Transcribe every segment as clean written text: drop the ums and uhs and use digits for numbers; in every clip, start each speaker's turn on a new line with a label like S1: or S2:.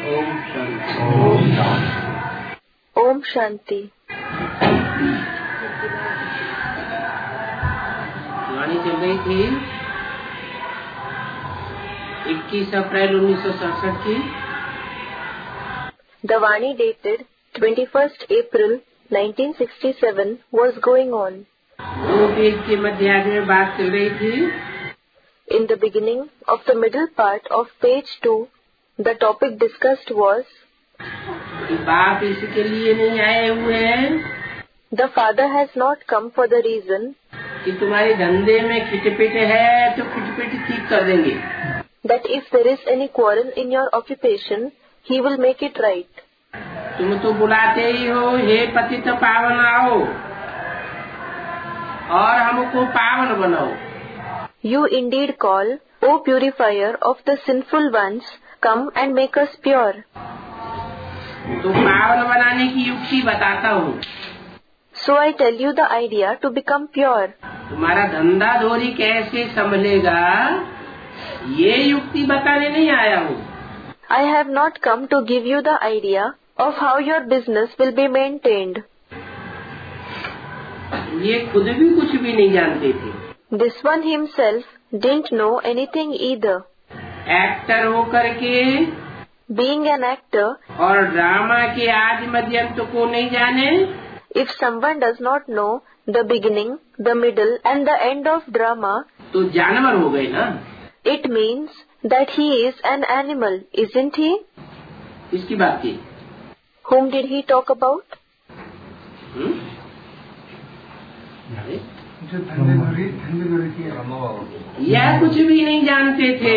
S1: ओम शांति।
S2: ओम शांति।
S1: वाणी चल रही थी 21 अप्रैल 1967 की।
S2: The Vani dated 21st April 1967 was going on.
S1: 2 page के मध्य में बात चल रही थी।
S2: In the beginning of the middle part of page 2, the topic discussed was
S1: कि बाप इसके लिए नहीं आए हुए हैं
S2: the father has not come for the reason
S1: कि तुम्हारे धंधे में खिटपिट है तो खिटपिट ठीक कर देंगे,
S2: that if there is any quarrel in your occupation, he will make it right.
S1: तुम तो बुलाते ही हो, हे पतित पावन आओ और हमको पावन बनाओ।
S2: You indeed call, O purifier of the sinful ones, come and make us pure.
S1: तो पावन बनाने की युक्ति बताता हूँ।
S2: So I tell you the idea to become pure.
S1: तुम्हारा धंधा धोरी कैसे संभलेगा ये युक्ति बताने नहीं आया हूँ।
S2: I have not come to give you the idea of how your business will be maintained.
S1: ये खुद भी कुछ भी नहीं जानते थे।
S2: This one himself didn't know anything either.
S1: Actor होकर के
S2: Being an actor,
S1: और ड्रामा के आदि मध्यंत को नहीं जाने
S2: if someone does not know the beginning, the middle and the end of drama,
S1: तो जानवर हो गए ना।
S2: it means that he is an animal, isn't he?
S1: इसकी बात की।
S2: Whom did he talk about?
S1: यह कुछ भी नहीं जानते थे।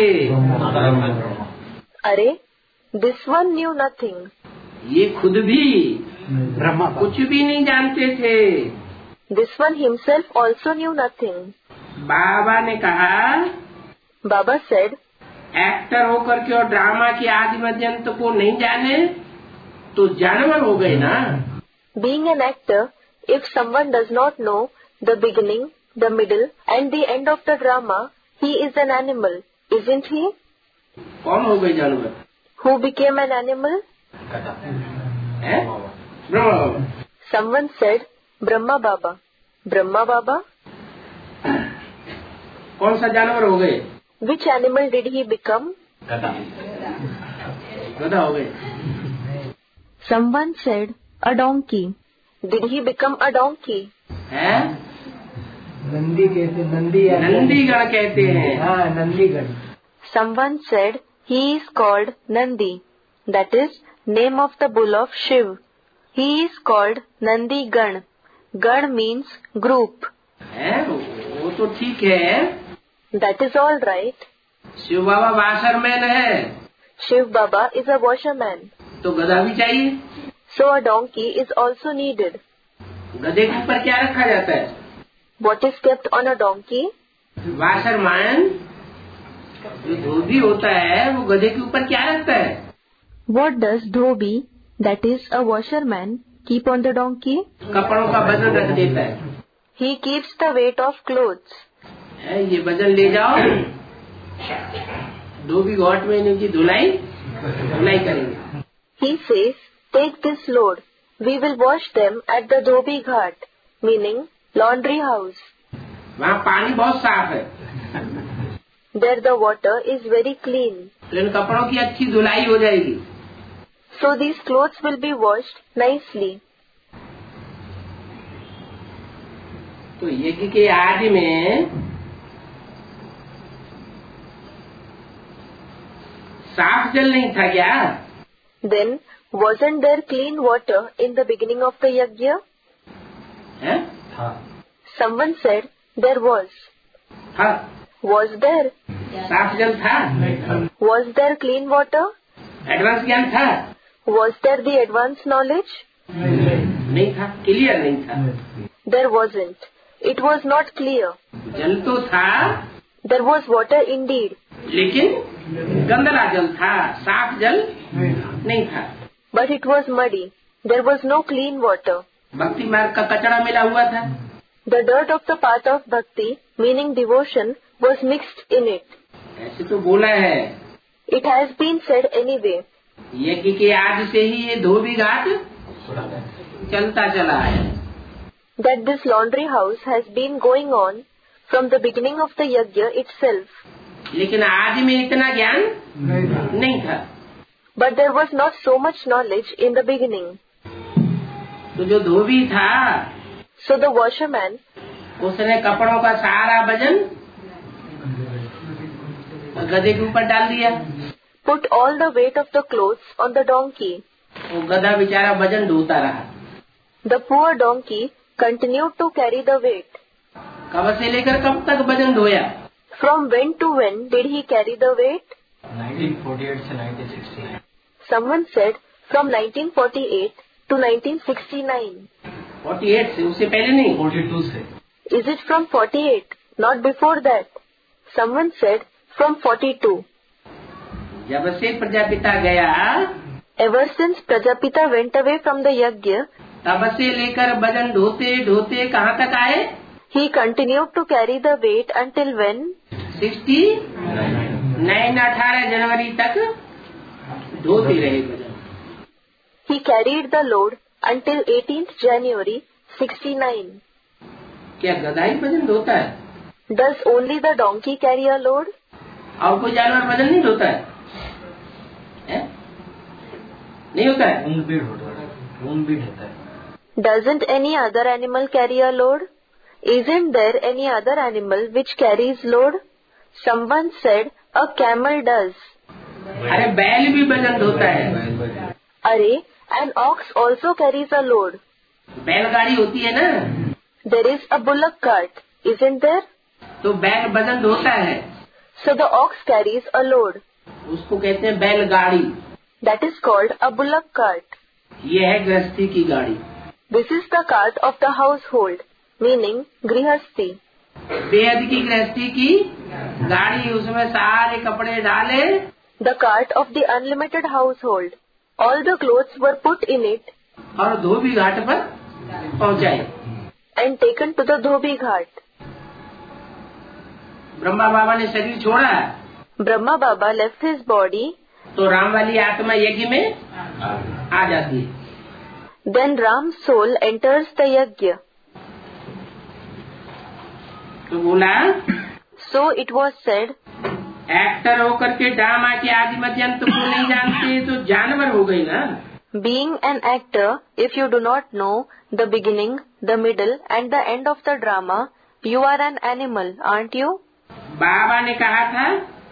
S2: अरे, this one knew nothing.
S1: ये खुद भी कुछ भी नहीं जानते थे।
S2: This one himself also knew nothing.
S1: बाबा ने कहा,
S2: Baba said,
S1: एक्टर होकर के और ड्रामा के आदि मध्यंत को नहीं जाने तो जानवर हो गए ना।
S2: Being an actor, if someone does not know the beginning, the middle and the end of the drama, he is an animal, isn't he?
S1: कौन हो गए जानवर?
S2: Who became an animal?
S1: है? ब्रह्मा बाबा।
S2: Someone said, Brahma Baba. Brahma Baba?
S1: कौन सा जानवर हो गए?
S2: Which animal did he become?
S1: गधा हो गए।
S2: Someone said, a donkey. Did he become a donkey?
S1: है?
S3: नंदी कहते,
S1: नंदीगण कहते हैं।
S3: हाँ, नंदीगण।
S2: Someone said, he is called Nandi. That is, name of the bull of Shiv. He is called Nandi Gan. Gan means group.
S1: है? वो तो ठीक है।
S2: That is all right.
S1: Shiv Baba washerman है।
S2: Shiv Baba is a washerman.
S1: तो गधा भी चाहिए।
S2: So a donkey is also needed.
S1: गधे के ऊपर क्या रखा जाता है?
S2: What is kept on a donkey?
S1: Washerman जो धोबी होता है वो गधे के ऊपर क्या रखता है?
S2: What does Dhobi, that is a washerman, keep on the donkey?
S1: कपड़ों का वजन रख देता है।
S2: He keeps the weight of clothes.
S1: है, ये वजन ले जाओ, धोबी घाट में इनकी धुलाई करेंगे।
S2: He says, take this load. We will wash them at the Dhobi Ghat, meaning laundry house.
S1: वहाँ पानी बहुत साफ है।
S2: There the water is very clean.
S1: तो इन कपड़ों की अच्छी धुलाई हो जाएगी।
S2: So these clothes will be washed nicely.
S1: तो यज्ञ के आदि में साफ जल नहीं था क्या?
S2: Then, wasn't there clean water in the beginning of the yajna?
S1: है?
S2: Someone said, there was.
S1: हाँ।
S2: Was there?
S1: साफ जल था।
S2: Was there clean water?
S1: Advance ज्ञान था।
S2: Was there the advanced knowledge?
S1: नहीं था, क्लियर नहीं था।
S2: There wasn't. It was not clear.
S1: जल तो था
S2: There was water indeed,
S1: लेकिन गंदला जल था, साफ जल नहीं था।
S2: but it was muddy. There was no clean water.
S1: भक्ति मार्ग का कचरा मिला हुआ था।
S2: The dirt of the path of bhakti, meaning devotion, was mixed in it.
S1: ऐसे तो बोला है।
S2: It has been said anyway.
S1: यज्ञ के आदि से ही ये धोबी घाट चलता चला है।
S2: That this laundry house has been going on from the beginning of the yajna itself.
S1: लेकिन आदि में इतना ज्ञान नहीं था।
S2: But there was not so much knowledge in the beginning.
S1: तो जो धोबी था,
S2: So the washerman,
S1: उसने कपड़ों का सारा वजन गधे के ऊपर डाल दिया।
S2: put all the weight of the clothes on the donkey.
S1: वो गधा बेचारा वजन ढोता रहा।
S2: The poor donkey continued to carry the weight.
S1: कब से लेकर कब तक वजन ढोया?
S2: From when to when did he carry the weight?
S3: 1948 से 1969।
S2: Someone said from 1948 to 1969.
S1: 48 से, उससे पहले नहीं।
S3: 42 से।
S2: Is it from 48? Not before that. Someone said from 42.
S1: जब से प्रजापिता गया,
S2: Ever since Prajapita went away from the yajna,
S1: तब से लेकर वजन ढोते ढोते कहाँ तक आए?
S2: he continued to carry the weight until when?
S1: 69 18 जनवरी तक ढोते रहे वजन।
S2: He carried the load until 18th January 69.
S1: क्या गधा ही वजन ढोता है?
S2: Does only the donkey carry a load?
S1: और कोई जानवर वजन नहीं ढोता है? नहीं होता है?
S3: ऊन भी ढोता है।
S2: Doesn't any other animal carry a load? Isn't there any other animal which carries load? Someone said a camel does.
S1: अरे बैल भी वजन ढोता है।
S2: Arey, an ox also carries a load.
S1: बैलगाड़ी होती है ना,
S2: There is a bullock cart, isn't there?
S1: तो बैल वजन ढोता है,
S2: So the ox carries a load.
S1: उसको कहते हैं बैलगाड़ी।
S2: That is called a bullock cart.
S1: ये है गृहस्थी की गाड़ी।
S2: This is the cart of the household, meaning grihasti.
S1: बेहद की गृहस्थी की गाड़ी, उसमें सारे कपड़े डाले,
S2: The cart of the unlimited household. All the clothes were put in it
S1: और धोबी घाट पर पहुंचाए।
S2: and taken to the Dhobi Ghat.
S1: Brahma बाबा ने शरीर छोड़ा,
S2: Brahma Baba left his body.
S1: तो राम वाली आत्मा यज्ञ में आ जाती है।
S2: Then Ram's soul enters the yajna.
S1: तो बोला,
S2: So it was said,
S1: actor होकर के ड्रामा के आदि मध्यंत को नहीं जानते तो जानवर हो गई ना।
S2: being an actor, if you do not know the beginning, the middle and the end of the drama, you are an animal, aren't you?
S1: बाबा ने कहा था,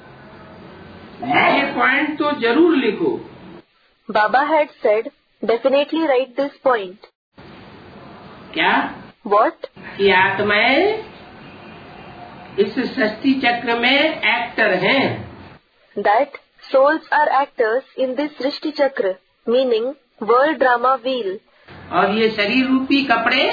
S1: ये पॉइंट तो जरूर लिखो।
S2: Baba had said, definitely write this point.
S1: क्या?
S2: What?
S1: कि आत्माएं इस सृष्टि चक्र में एक्टर हैं।
S2: That souls are actors in this Srishti Chakra, meaning world drama wheel.
S1: और ये शरीर रूपी कपड़े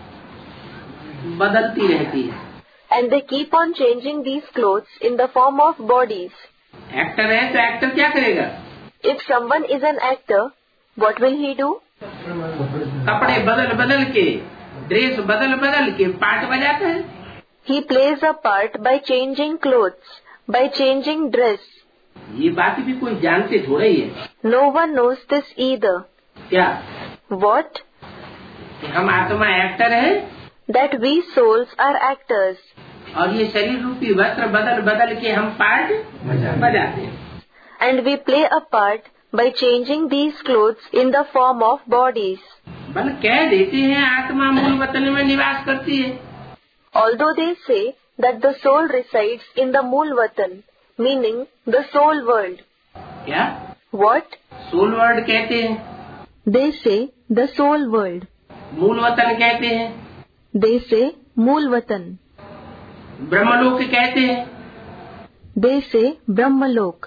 S1: बदलती रहती है।
S2: And they keep on changing these clothes in the form of bodies.
S1: Actor है तो एक्टर क्या करेगा?
S2: If someone is an actor, what will he do?
S1: कपड़े बदल बदल के, ड्रेस बदल बदल के पार्ट बजाता है।
S2: He plays a part by changing clothes, by changing dress.
S1: ये बात भी कोई जानते थोड़ा ही है।
S2: No one knows this either.
S1: क्या?
S2: What?
S1: कि हम आत्मा एक्टर है
S2: That we souls are actors.
S1: और ये शरीर रूपी वस्त्र बदल बदल के हम पार्ट बजाते हैं।
S2: And we play a part by changing these clothes in the form of bodies.
S1: बल कह देते हैं आत्मा मूल वतन में निवास करती है।
S2: Although they say that the soul resides in the Mool Vatan, meaning the soul world.
S1: क्या?
S2: What?
S1: सोल वर्ल्ड कहते हैं,
S2: They say the soul world.
S1: मूल वतन कहते हैं,
S2: They say Mool Vatan.
S1: ब्रह्मलोक कहते हैं,
S2: They say Brahmalok.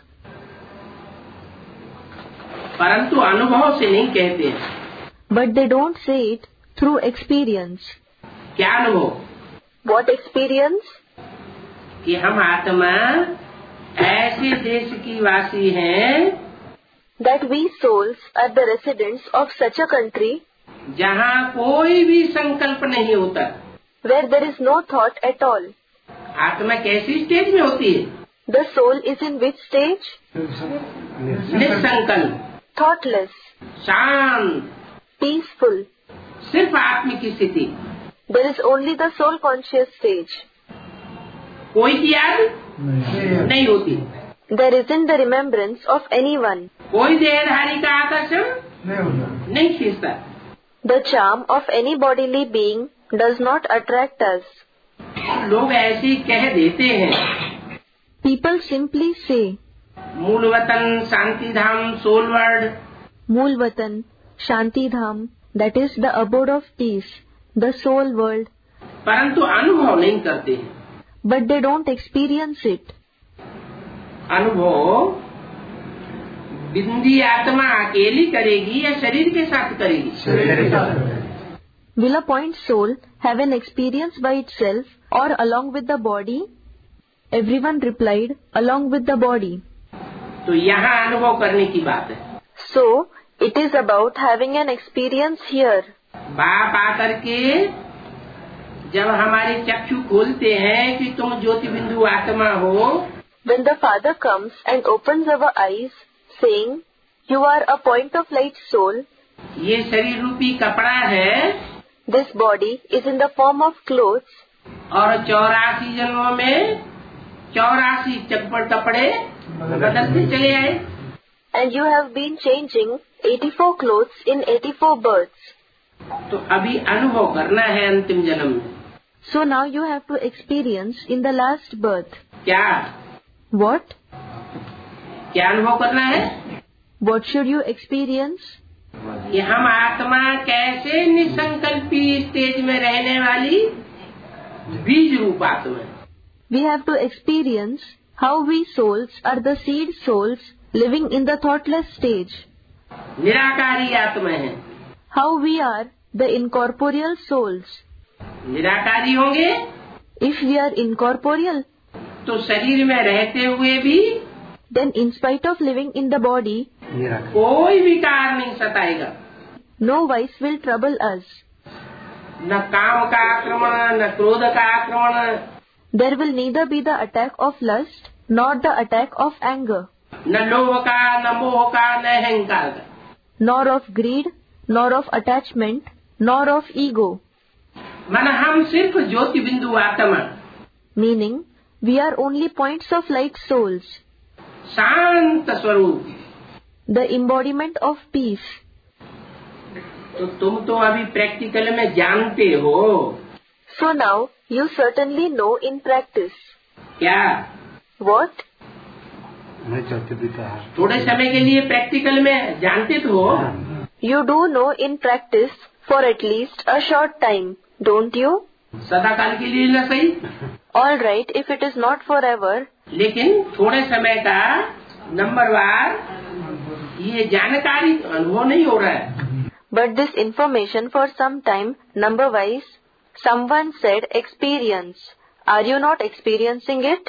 S1: परंतु अनुभव से नहीं कहते हैं।
S2: But they don't say it through experience.
S1: क्या अनुभव?
S2: What experience?
S1: कि हम आत्मा ऐसे देश की वासी हैं
S2: That we souls are the residents of such a country
S1: जहाँ कोई भी संकल्प नहीं होता।
S2: where there is no thought at all.
S1: आत्मा कैसी स्टेज में होती है?
S2: The soul is in which stage?
S1: निसंकल्प,
S2: thoughtless,
S1: शांत,
S2: peaceful.
S1: सिर्फ आत्मिक की स्थिति,
S2: There is only the soul conscious stage.
S1: कोई की याद नहीं होती,
S2: There isn't the remembrance of anyone.
S1: कोई देहधारी का आकर्षण नहीं खींचता,
S2: The charm of any bodily being does not attract us.
S1: लोग ऐसे ही कह देते हैं,
S2: People simply say,
S1: मूल वतन शांति धाम soul world,
S2: Mool Vatan, Shanti Dham, that is the abode of peace, the soul world,
S1: परंतु अनुभव नहीं करते हैं।
S2: but they don't experience it.
S1: अनुभव बिंदी आत्मा अकेली करेगी या शरीर के साथ करेगी?
S2: Will a point soul have an experience by itself or along with the body? Everyone replied, along with the body.
S1: तो यहाँ अनुभव करने की बात है।
S2: So, it is about having an experience here.
S1: बाप आकर के जब हमारे चक्षु खोलते हैं कि तुम ज्योति बिंदु आत्मा हो,
S2: When the Father comes and opens our eyes, saying, You are a point of light soul,
S1: ये शरीर रूपी कपड़ा है
S2: this body is in the form of clothes,
S1: और 84 जन्मों में 84 चप्पड़ कपड़े बदलते चले आए,
S2: and you have been changing 84 clothes in 84 births.
S1: तो अभी अनुभव करना है अंतिम जन्म में।
S2: So now you have to experience in the last birth.
S1: क्या
S2: What?
S1: क्या अनुभव करना है?
S2: What should you experience?
S1: कि हम आत्मा कैसे निसंकल्पी स्टेज में रहने वाली बीज रूप आत्मा है।
S2: We have to experience how we souls are the seed souls living in the thoughtless stage.
S1: निराकारी आत्मा है।
S2: How we are the incorporeal souls.
S1: निराकारी होंगे
S2: If we are incorporeal,
S1: तो शरीर में रहते हुए भी
S2: then in spite of living in the body,
S1: कोई विकार नहीं सताएगा,
S2: no vice will trouble us.
S1: न काम का आक्रमण, न क्रोध का आक्रमण,
S2: There will neither be the attack of lust nor the attack of anger,
S1: न लोभ का, न मोह का, न अहंकार का,
S2: nor of greed, nor of attachment, nor of ego.
S1: मन हम सिर्फ ज्योति बिंदु आत्मा,
S2: Meaning, we are only points of light souls,
S1: शांत स्वरूप।
S2: the embodiment of peace.
S1: तो तुम तो अभी प्रैक्टिकल में जानते हो।
S2: So now, you certainly know in practice.
S1: क्या
S2: What?
S1: थोड़े समय के लिए प्रैक्टिकल में जानते तो हो,
S2: You do know in practice for at least a short time, don't you?
S1: सदा काल के लिए न सही,
S2: All right, if it is not forever,
S1: लेकिन थोड़े समय का नंबरवार ये जानकारी अनुभव नहीं हो रहा है।
S2: but this information for some time, number-wise, someone said experience. Are you not experiencing it?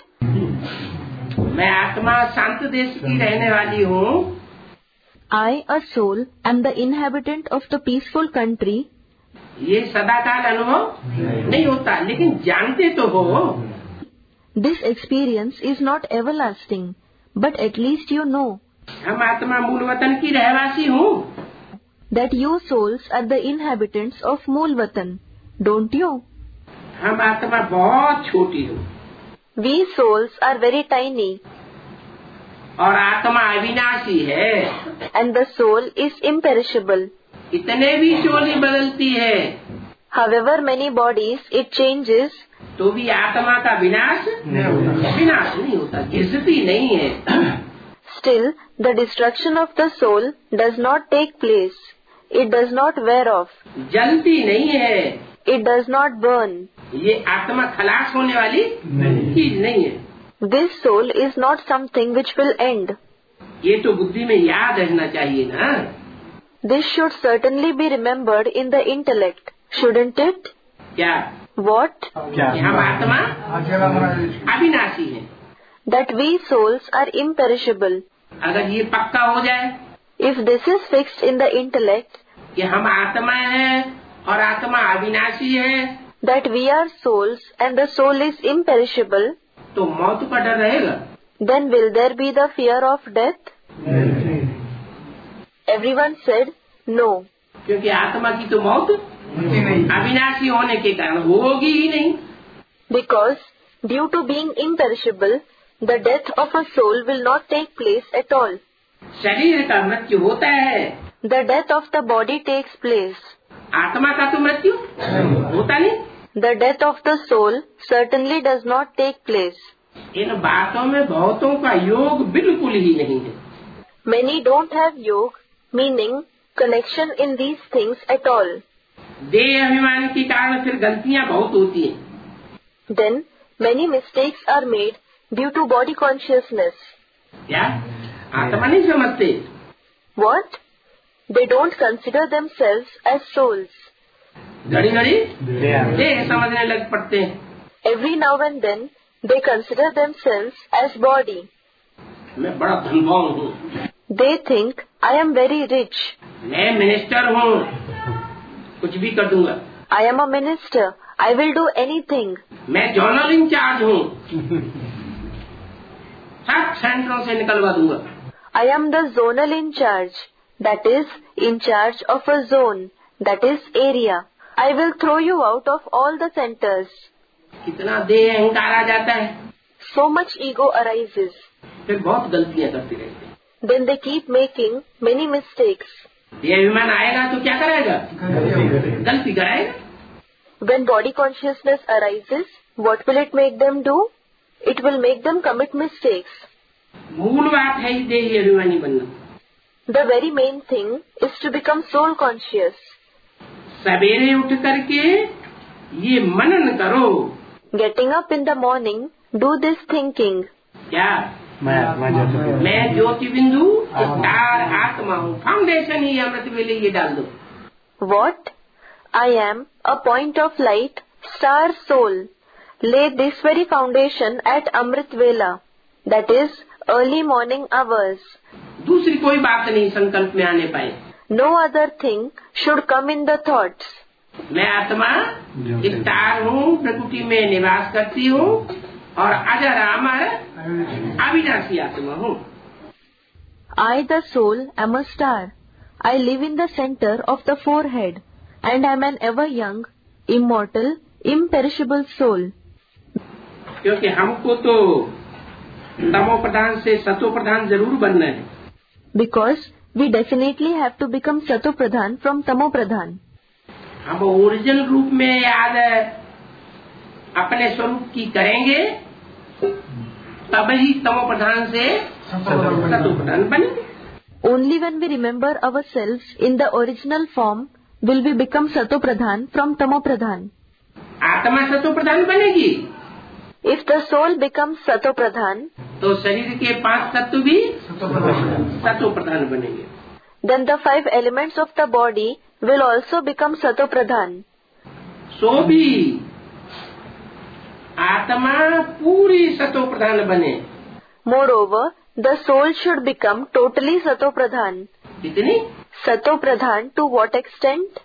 S1: मैं आत्मा शांत देश की रहने वाली हूँ,
S2: I, a soul, am the inhabitant of the peaceful country.
S1: ये सदाकाल अनुभव नहीं होता, लेकिन जानते तो हो।
S2: This experience is not everlasting, but at least you know
S1: हम आत्मा मूल वतन की रहवासी हूँ,
S2: that you souls are the inhabitants of Mool Vatan, don't you?
S1: हम आत्मा बहुत छोटी हूँ
S2: We souls are very tiny,
S1: और आत्मा अविनाशी है।
S2: and the soul is imperishable.
S1: इतने भी चोली बदलती है
S2: However many bodies it changes,
S1: तो भी आत्मा का विनाश नहीं होता, गिरती नहीं है।
S2: still the destruction of the soul does not take place. It does not wear off.
S1: जलती नहीं है।
S2: It does not burn.
S1: ये आत्मा खलास होने वाली चीज नहीं है।
S2: This soul is not something which will end.
S1: ये तो बुद्धि में याद रहना चाहिए ना।
S2: This should certainly be remembered in the intellect, shouldn't it?
S1: क्या
S2: What?
S1: कि हम आत्मा अविनाशी हैं।
S2: That we souls are imperishable.
S1: अगर ये पक्का हो जाए
S2: If this is fixed in the intellect,
S1: कि हम आत्मा हैं और आत्मा अविनाशी है,
S2: that we are souls and the soul is imperishable,
S1: तो मौत का डर रहेगा।
S2: then will there be the fear of death? Everyone said no.
S1: क्योंकि आत्मा की तो मौत अविनाशी होने के कारण होगी ही नहीं.
S2: Because due to being imperishable, the death of a soul will not take place at all.
S1: शरीर का मृत्यु होता है.
S2: The death of the body takes place.
S1: आत्मा का तो मृत्यु होता नहीं.
S2: The death of the soul certainly does not take place.
S1: इन बातों में बहुतों का योग बिल्कुल ही नहीं है.
S2: Many don't have yoga, meaning connection in these things at all.
S1: देह अभिमान के कारण फिर गलतियां बहुत होती हैं.
S2: Then many mistakes are made due to body consciousness.
S1: क्या आत्मा नहीं समझते?
S2: What? They don't consider themselves as souls.
S1: घड़ी घड़ी देह समझने लग पड़ते हैं.
S2: Every now and then they consider themselves as body.
S1: मैं बड़ा धनवान हूँ.
S2: They think I am very rich.
S1: मैं मिनिस्टर हूँ, कुछ भी कर दूंगा.
S2: I am a minister. I will do anything.
S1: मैं जोनल इंचार्ज हूँ, सब सेंटरों से निकलवा दूंगा.
S2: I am the zonal in charge, that is, in charge of a zone, that is, area. I will throw you out of all the centers.
S1: कितना देह अहंकार आ जाता है.
S2: So much ego arises.
S1: फिर बहुत गलतियां करते रहते हैं.
S2: Then they keep making many mistakes.
S1: ये अभिमान आएगा तो क्या कराएगा? गलती कराएगा.
S2: When body consciousness arises, what will it make them do? It will make them commit mistakes.
S1: मूल बात है ही देही अभिमानी बनना.
S2: The very main thing is to become soul conscious.
S1: सवेरे उठ करके ये मनन करो.
S2: Getting up in the morning, do this thinking.
S1: क्या? मैं ज्योति बिंदु स्टार आत्मा हूँ. फाउंडेशन ही अमृत वेले ये डाल दो.
S2: What? I am a point of light, star soul. Lay this very foundation at Amrit Vela, that is, early morning hours.
S1: दूसरी कोई बात नहीं संकल्प में आने पाए.
S2: No other thing should come in the thoughts.
S1: मैं आत्मा स्टार हूँ, प्रकृति में निवास करती हूँ और अजर अमर अविनाशी आत्मा हूँ.
S2: I, the soul, am a star. I live in the center of the forehead, and am an ever young, immortal, imperishable soul.
S1: क्योंकि हमको तो तमो प्रधान से सतो प्रधान जरूर बनना है.
S2: Because we definitely have to become Sato Pradhan from Tamo Pradhan.
S1: हम ओरिजिनल रूप में याद अपने स्वरूप की करेंगे तभी तमो प्रधान से सतो प्रधान बनेंगे.
S2: Only when we remember ourselves in the original form will we become Sato Pradhan from Tamo Pradhan.
S1: आत्मा सतो प्रधान बनेगी.
S2: If the soul becomes Sato Pradhan,
S1: तो शरीर के 5 तत्व भी सतो प्रधान बनेंगे.
S2: then the 5 elements of the body will also become Sato Pradhan.
S1: सो भी आत्मा पूरी सतो प्रधान बने.
S2: Moreover, the soul should become totally Sato Pradhan.
S1: कितनी?
S2: Sato Pradhan to what extent?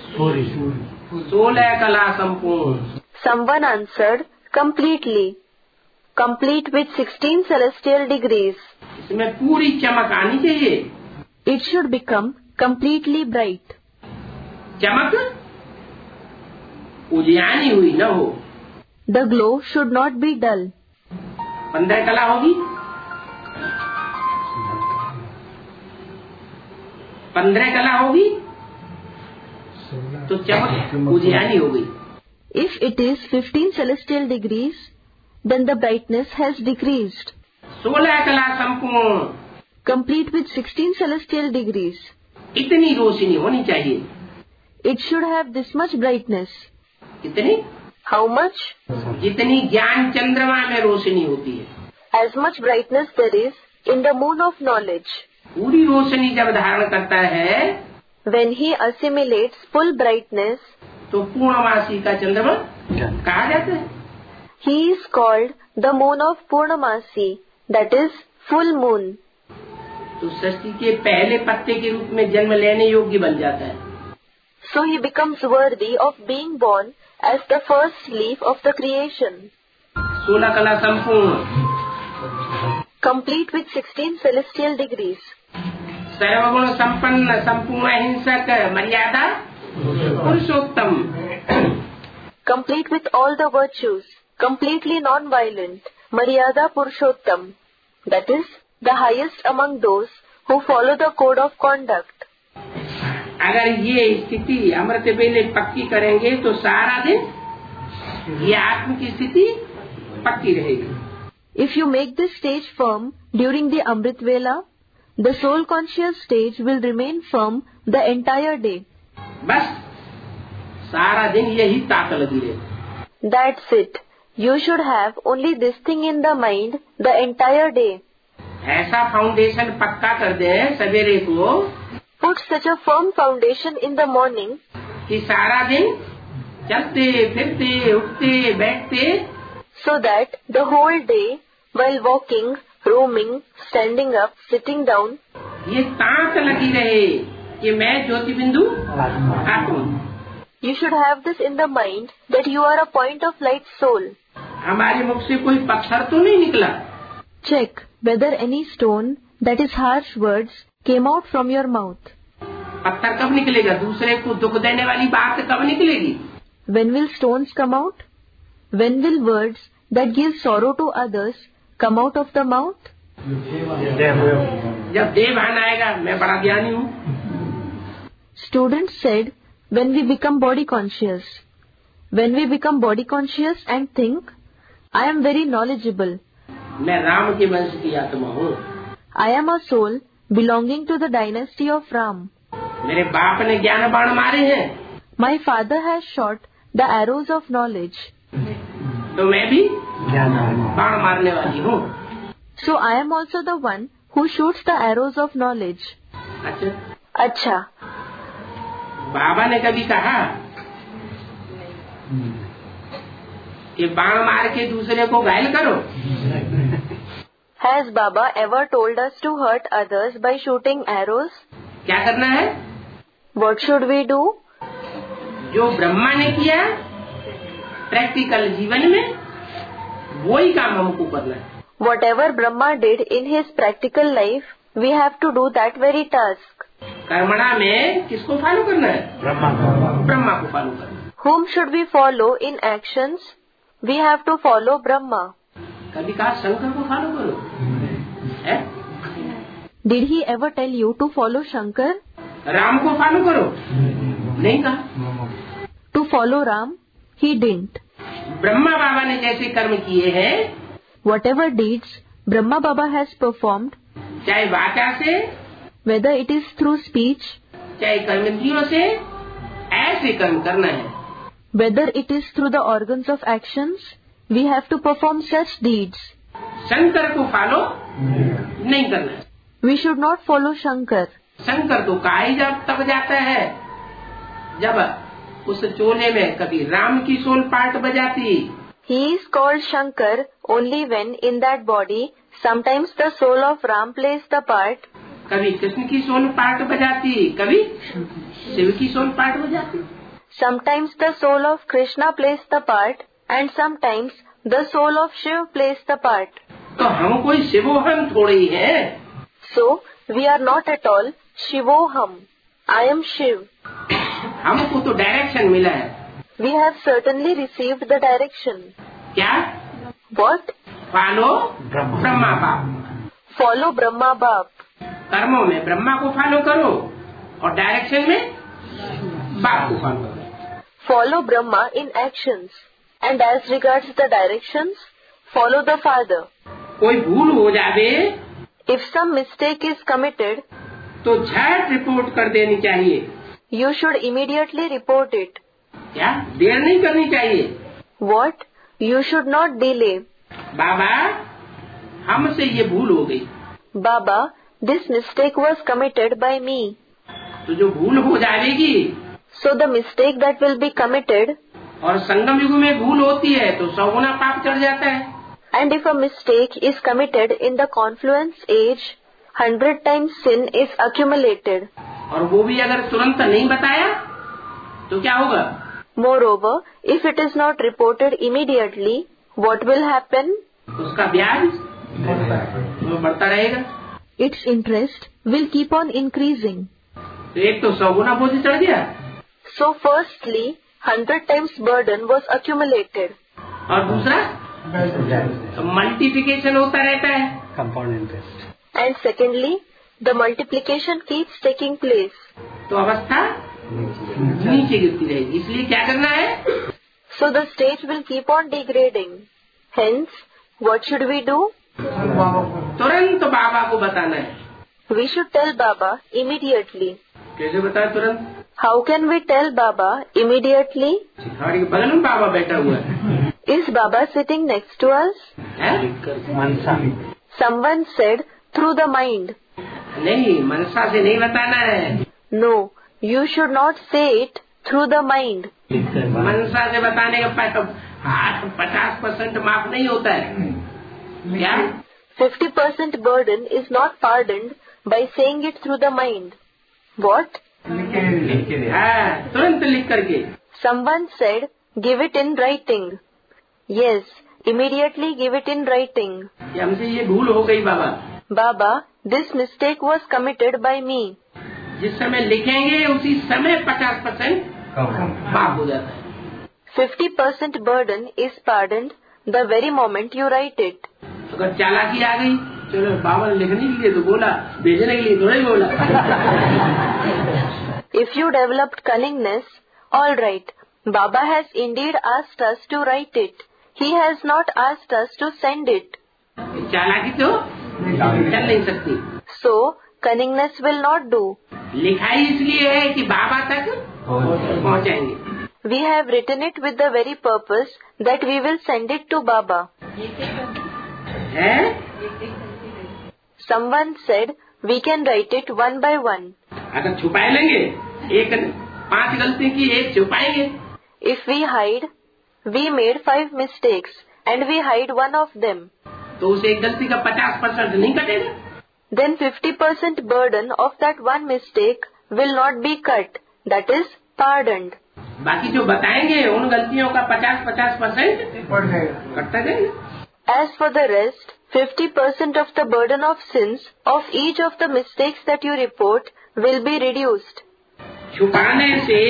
S1: 16 कला संपूर्ण.
S2: Someone answered, completely. Complete with 16 celestial degrees.
S1: इसमें पूरी चमक आनी चाहिए.
S2: It should become completely bright.
S1: चमक उजियानी हुई न हो.
S2: The glow should not be dull.
S1: 15 कला होगी. 15 कला होगी तो चमक उजियानी हो गई.
S2: If it is 15 celestial degrees, then the brightness has decreased.
S1: 16 कला संपूर्ण.
S2: Complete with 16 celestial degrees.
S1: इतनी रोशनी होनी चाहिए.
S2: It should have this much brightness.
S1: कितनी?
S2: How much?
S1: जितनी ज्ञान चंद्रमा में रोशनी होती है.
S2: As much brightness there is in the moon of knowledge.
S1: पूरी रोशनी जब धारण करता है
S2: When he assimilates full brightness,
S1: तो पूर्णमासी का चंद्रमा कहा जाता है.
S2: he is called the moon of Purnamasi, that is, full moon.
S1: तो सृष्टि के पहले पत्ते के रूप में जन्म लेने योग्य बन जाता है.
S2: So he becomes worthy of being born as the first leaf of the creation.
S1: 16 कला संपूर्ण.
S2: Complete with 16 celestial degrees.
S1: सर्वगुण संपन्न संपूर्ण हिंसक मर्यादा पुरुषोत्तम,
S2: complete with all the virtues, completely non-violent, Maryada Purushottam, that is, the highest among those who follow the code of conduct.
S1: अगर ये स्थिति अमृत वेले पक्की करेंगे तो सारा दिन ये आत्म की स्थिति पक्की रहेगी.
S2: If you make this stage firm during the Amrit Vela, the soul conscious stage will remain firm the entire day.
S1: बस सारा दिन यही ताक लगी रहे.
S2: That's it. You should have only this thing in the mind the entire day.
S1: ऐसा foundation पक्का कर दें सवेरे को,
S2: Put such a firm foundation in the morning
S1: कि सारा दिन चलते फिरते उठते बैठते,
S2: so that the whole day, while walking, roaming, standing up, sitting down,
S1: ये ताक लगी रहे कि मैं ज्योति बिंदु आत्मा.
S2: you should have this in the mind that you are a point of light soul.
S1: हमारे मुख से कोई पत्थर तो नहीं निकला.
S2: Check whether any stone that is harsh words came out from your mouth.
S1: पत्थर कब निकलेगा? दूसरे को दुख देने वाली बात कब निकलेगी?
S2: When will stones come out? When will words that give sorrow to others come out of the mouth?
S1: जब देवभान आएगा मैं बड़ा ज्ञानी हूँ.
S2: Students said, when we become body conscious. When we become body conscious and think, I am very knowledgeable.
S1: मैं राम के वंश की आत्मा हूँ.
S2: I am a soul belonging to the dynasty of Ram.
S1: मेरे बाप ने ज्ञान बाण मारे हैं.
S2: My father has shot the arrows of knowledge.
S1: तो मैं भी बाण मारने वाली हूँ.
S2: So I am also the one who shoots the arrows of knowledge. अच्छा.
S1: बाबा ने कभी कहा कि बाण मार के दूसरे को घायल करो?
S2: Has Baba ever told us to hurt others by shooting arrows?
S1: क्या करना है?
S2: What should we do?
S1: जो ब्रह्मा ने किया प्रैक्टिकल जीवन में, वही काम हमको करना है.
S2: Whatever Brahma did in his practical life, we have to do that very task.
S1: कर्मणा में किसको फॉलो करना है? ब्रह्मा को फॉलो करना है.
S2: Whom should we follow in actions? We have to follow Brahma.
S1: कभी कहा शंकर को फॉलो करो?
S2: Did he ever tell you to follow Shankar?
S1: Ram को फॉलो करो? नहीं कहा.
S2: To follow Ram? He didn't.
S1: Brahma बाबा ने जैसे कर्म किए हैं,
S2: Whatever deeds Brahma Baba has performed,
S1: चाहे वाचा से,
S2: whether it is through speech,
S1: चाहे कर्मेंद्रियों से, ऐसे कर्म करना है.
S2: whether it is through the organs of actions, we have to perform such deeds.
S1: Shankar को फॉलो नहीं करना है.
S2: We should not follow Shankar.
S1: Shankar तो कहा ही तब जाता है जब उस चोले में कभी राम की सोल पार्ट बजाती.
S2: He is called Shankar only when in that body sometimes the soul of Ram plays the part,
S1: कभी कृष्ण की सोल पार्ट बजाती, कभी शिव की सोल पार्ट बजाती.
S2: sometimes the soul of Krishna plays the part, and sometimes the soul of Shiv plays the part.
S1: तो हम कोई शिवोहम थोड़े ही हैं.
S2: So we are not at all Shivoham. I am Shiv.
S1: हमको तो डायरेक्शन मिला है.
S2: We have certainly received the direction.
S1: क्या?
S2: What?
S1: फॉलो ब्रह्मा बाप.
S2: Follow Brahma Bap.
S1: कर्मों में ब्रह्मा को फॉलो करो और डायरेक्शन में बाप को फॉलो करो.
S2: Follow Brahma in actions, and as regards the directions, follow the Father.
S1: कोई भूल हो जावे
S2: If some mistake is committed,
S1: तो झट रिपोर्ट कर देनी चाहिए.
S2: you should immediately report it.
S1: क्या? देर नहीं करनी चाहिए.
S2: What? You should not delay.
S1: बाबा हमसे ये भूल हो गई.
S2: Baba, this mistake was committed by me.
S1: तो जो भूल हो जाएगी,
S2: So the mistake that will be committed,
S1: और संगम युग में भूल होती है तो 100 गुना पाप चढ़ जाता है.
S2: and if a mistake is committed in the confluence age, 100 times sin is accumulated.
S1: और वो भी अगर तुरंत नहीं बताया तो क्या होगा?
S2: Moreover, if it is not reported immediately, what will happen?
S1: उसका ब्याज वो बढ़ता रहेगा.
S2: its interest will keep on increasing.
S1: तो एक तो 100 गुना बोझ चढ़ गया,
S2: So firstly, 100 times burden was accumulated.
S1: और दूसरा मल्टीप्लिकेशन होता रहता है,
S3: Compound interest.
S2: And secondly, the multiplication keeps taking place.
S1: तो अवस्था नीचे गिरती रहेगी। इसलिए क्या करना है?
S2: So the stage will keep on degrading. Hence, what should we do?
S1: तुरंत बाबा को बताना है।
S2: We should tell Baba immediately.
S1: कैसे बताए तुरंत?
S2: How can we tell Baba immediately?
S1: हमारे बगल में बाबा बैठा हुआ है,
S2: Is Baba sitting next to us?
S1: है?
S3: मनसा.
S2: Someone said through the mind.
S1: नहीं, मनसा से नहीं बताना है,
S2: No, you should not say it through the mind.
S1: मनसा से बताने का 50% माफ नहीं होता है। क्या?
S2: 50% burden is not pardoned by saying it through the mind. What?
S1: हाँ, तुरंत लिख करके।
S2: Someone said, give it in writing. Yes, immediately give it in writing.
S1: कि हमसे ये भूल हो गई बाबा।
S2: Baba, this mistake was committed by me.
S1: जिस समय लिखेंगे उसी समय 50% माफ हो जाता है।
S2: 50% burden is pardoned the very moment you write it.
S1: अगर चालाकी आ गई, चलो बाबा ने लिखने के लिए तो बोला, भेजने के लिए थोड़ा ही बोला।
S2: If you developed cunningness, all right. Baba has indeed asked us to write it. He has not asked us to send it.
S1: चालाकी तो चल नहीं सकती।
S2: So, cunningness will not do.
S1: लिखाई इसलिए है कि बाबा तक पहुँचाएंगे।
S2: We have written it with the very purpose that we will send it to Baba.
S1: है?
S2: Someone said we can write it one by one.
S1: अगर छुपाए लेंगे, 5 गलती की, 1 छुपाएंगे।
S2: If we hide, we made 5 mistakes and we hide one of them.
S1: तो उस एक गलती का 50% नहीं कटेगा।
S2: Then 50% burden of that one mistake will not be cut. That is pardoned.
S1: बाकी जो बताएंगे उन गलतियों का 50% कटता जाएगा।
S2: As for the rest, 50% of the burden of sins of each of the mistakes that you report will be reduced.
S1: छुपाने से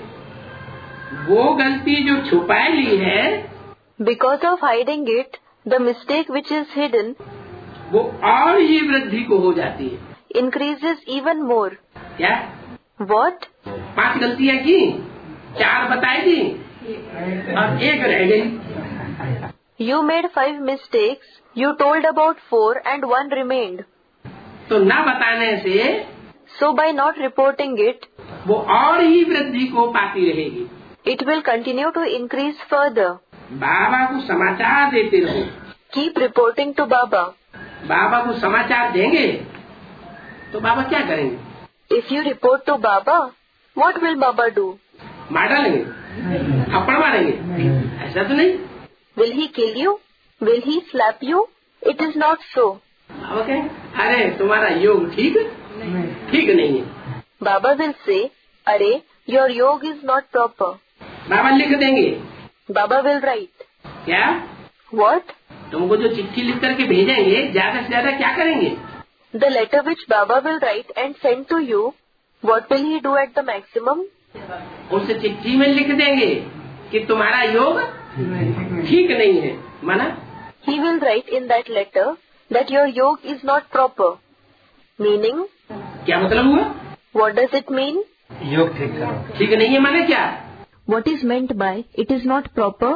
S1: वो गलती जो छुपा ली है,
S2: Because of hiding it, the mistake which is hidden
S1: वो और ही वृद्धि को हो जाती है।
S2: increases even more.
S1: क्या?
S2: What?
S1: 5 गलतियां की, 4 बताई थी और 1 रह गई।
S2: You made 5 mistakes, you told about 4 and 1 remained.
S1: तो न बताने से
S2: So by not reporting it,
S1: वो और ही वृद्धि को पाती रहेगी।
S2: it will continue to increase further.
S1: बाबा को समाचार देते रहो।
S2: Keep reporting to Baba.
S1: बाबा को समाचार देंगे तो बाबा क्या करेंगे?
S2: If you report to Baba, what will Baba do?
S1: मार डालेंगे, थप्पड़ मारेंगे? ऐसा तो नहीं।
S2: Will he kill you? Will he slap you? It is not so.
S1: बाबा कहेंगे, अरे तुम्हारा योग ठीक नहीं है।
S2: Baba will say, Arey, your yoga is not proper.
S1: बाबा लिख देंगे।
S2: Baba will write.
S1: क्या?
S2: What?
S1: तुमको जो चिट्ठी लिख करके भेजेंगे, ज्यादा से ज्यादा क्या करेंगे?
S2: The letter which Baba will write and send to you, what will he do at the maximum?
S1: उस चिट्ठी में लिख देंगे कि तुम्हारा योग ठीक नहीं है। माना?
S2: He will write in that letter that your yoga is not proper. Meaning?
S1: क्या मतलब हुआ?
S2: What does it mean?
S3: योग ठीक करो.
S1: ठीक नहीं है माने क्या?
S2: What is meant by it is not proper?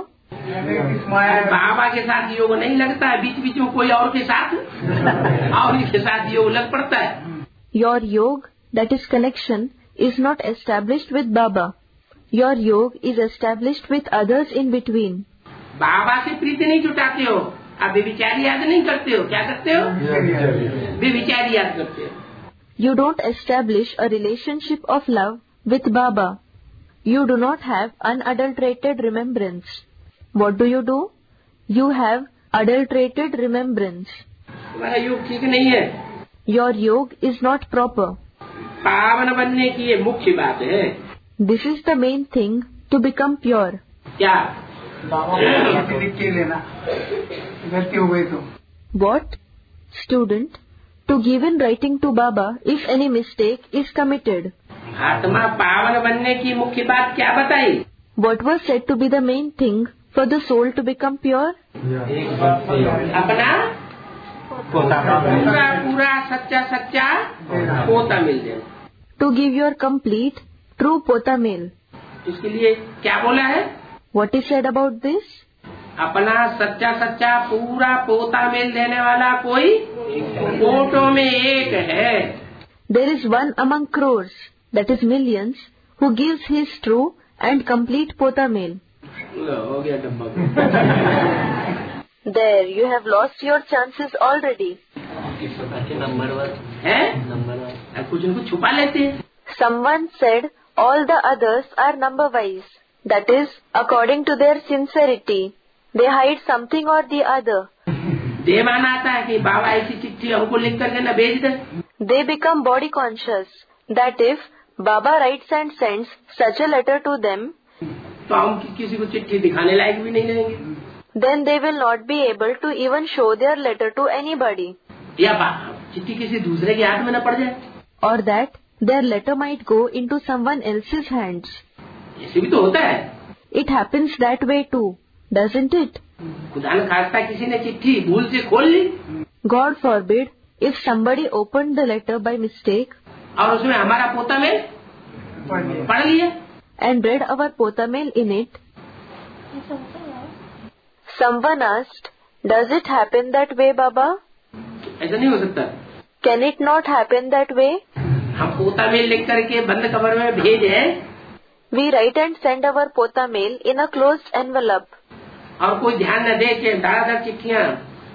S1: बाबा के साथ योग नहीं लगता है, बीच बीच में कोई और के साथ योग लग पड़ता है।
S2: Your yoga, that is connection, is not established with Baba. Your yoga is established with others in between.
S1: बाबा से प्रीति नहीं जुटाते हो, आप व्यभिचारी याद नहीं करते हो। क्या करते हो? व्यभिचारी याद करते हो।
S2: You don't establish a relationship of love with Baba. You do not have unadulterated remembrance. What do? You have adulterated remembrance.
S1: तुम्हारा योग ठीक नहीं है।
S2: Your yoga is not proper.
S1: पावन बनने की ये मुख्य बात है।
S2: This is the main thing to become pure.
S1: क्या?
S4: लिख के लेना, गलती हो गई तो।
S2: What? Student, to give in writing to Baba if any mistake is committed.
S1: आत्मा पावन बनने की मुख्य बात क्या बताई?
S2: What was said to be the main thing for the soul to become pure?
S1: अपना पूरा पूरा सच्चा सच्चा पोता मिल जाए.
S2: To give your complete, true pota male.
S1: इसके लिए क्या बोला है?
S2: What is said about this?
S1: अपना सच्चा सच्चा पूरा पोता मेल देने वाला कोई कोटों में एक है.
S2: There is one among crores, that is millions, who gives his true and complete pota male.
S1: हो गया डब्बा.
S2: There, you have lost your chances already.
S1: है? कुछ न कुछ छुपा लेते हैं.
S2: Someone said all the others are number-wise. That is, according to their sincerity. They hide something or the other.
S1: देवान आता है कि बाबा ऐसी चिट्ठी हमको लिख करके न भेज दे.
S2: They become body conscious. That if Baba writes and sends such a letter to them,
S1: तो हम किसी को चिट्ठी दिखाने लायक भी नहीं रहेंगे.
S2: then they will not be able to even show their letter to anybody.
S1: या चिट्ठी किसी दूसरे के हाथ में न पड़ जाए.
S2: Or that their letter might go into someone else's hands.
S1: ऐसे भी तो होता है.
S2: It happens that way too, doesn't it?
S1: खुदा न खास्ता किसी ने चिट्ठी भूल से खोल ली.
S2: God forbid if somebody opened the letter by mistake
S1: और उसमें हमारा पोता में पढ़ लिया
S2: and read our pota male in it. Someone asked, does it happen that way, Baba?
S1: ऐसा नहीं हो सकता.
S2: Can it not happen that way?
S1: हम पोता मेल लिख करके बंद कवर में भेजे
S2: We write and send our pota mail in a closed envelope.
S1: और कोई ध्यान न दे के धड़ाधड़ चिट्ठियाँ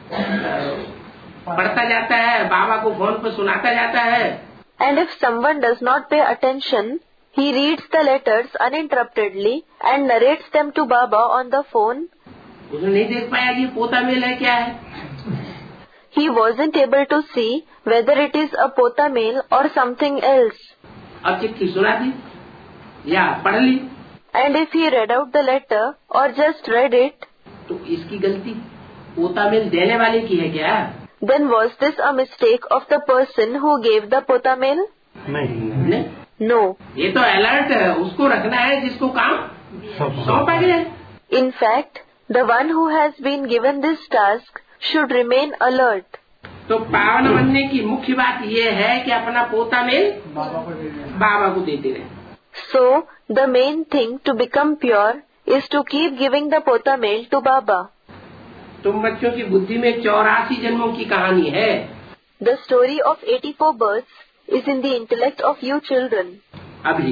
S1: पढ़ता जाता है, बाबा को फोन पर सुनाता जाता है.
S2: And if someone does not pay attention, he reads the letters uninterruptedly and narrates them to Baba on the phone.
S1: उसने नहीं देख पाया कि पोता मेल है क्या है.
S2: He wasn't able to see whether it is a pota mail or something else.
S1: अब चिट्ठी सुना दी या पढ़ ली.
S2: And if he read out the letter or just read it,
S1: तो इसकी गलती पोता मेल देने वाले की है क्या?
S2: then was this a mistake of the person who gave the pota mail?
S1: नहीं.
S2: No.
S1: ये तो अलर्ट है, उसको रखना है जिसको काम सौंपा गया.
S2: In fact, the one who has been given this task should remain alert.
S1: तो पावन बनने की मुख्य बात ये है कि अपना पोता मेल बाबा को देते रहे.
S2: So, the main thing to become pure is to keep giving the pota mail to Baba.
S1: तुम बच्चों की बुद्धि में 84 जन्मों की कहानी है.
S2: The story of 84 births is in the intellect of you children.
S1: अभी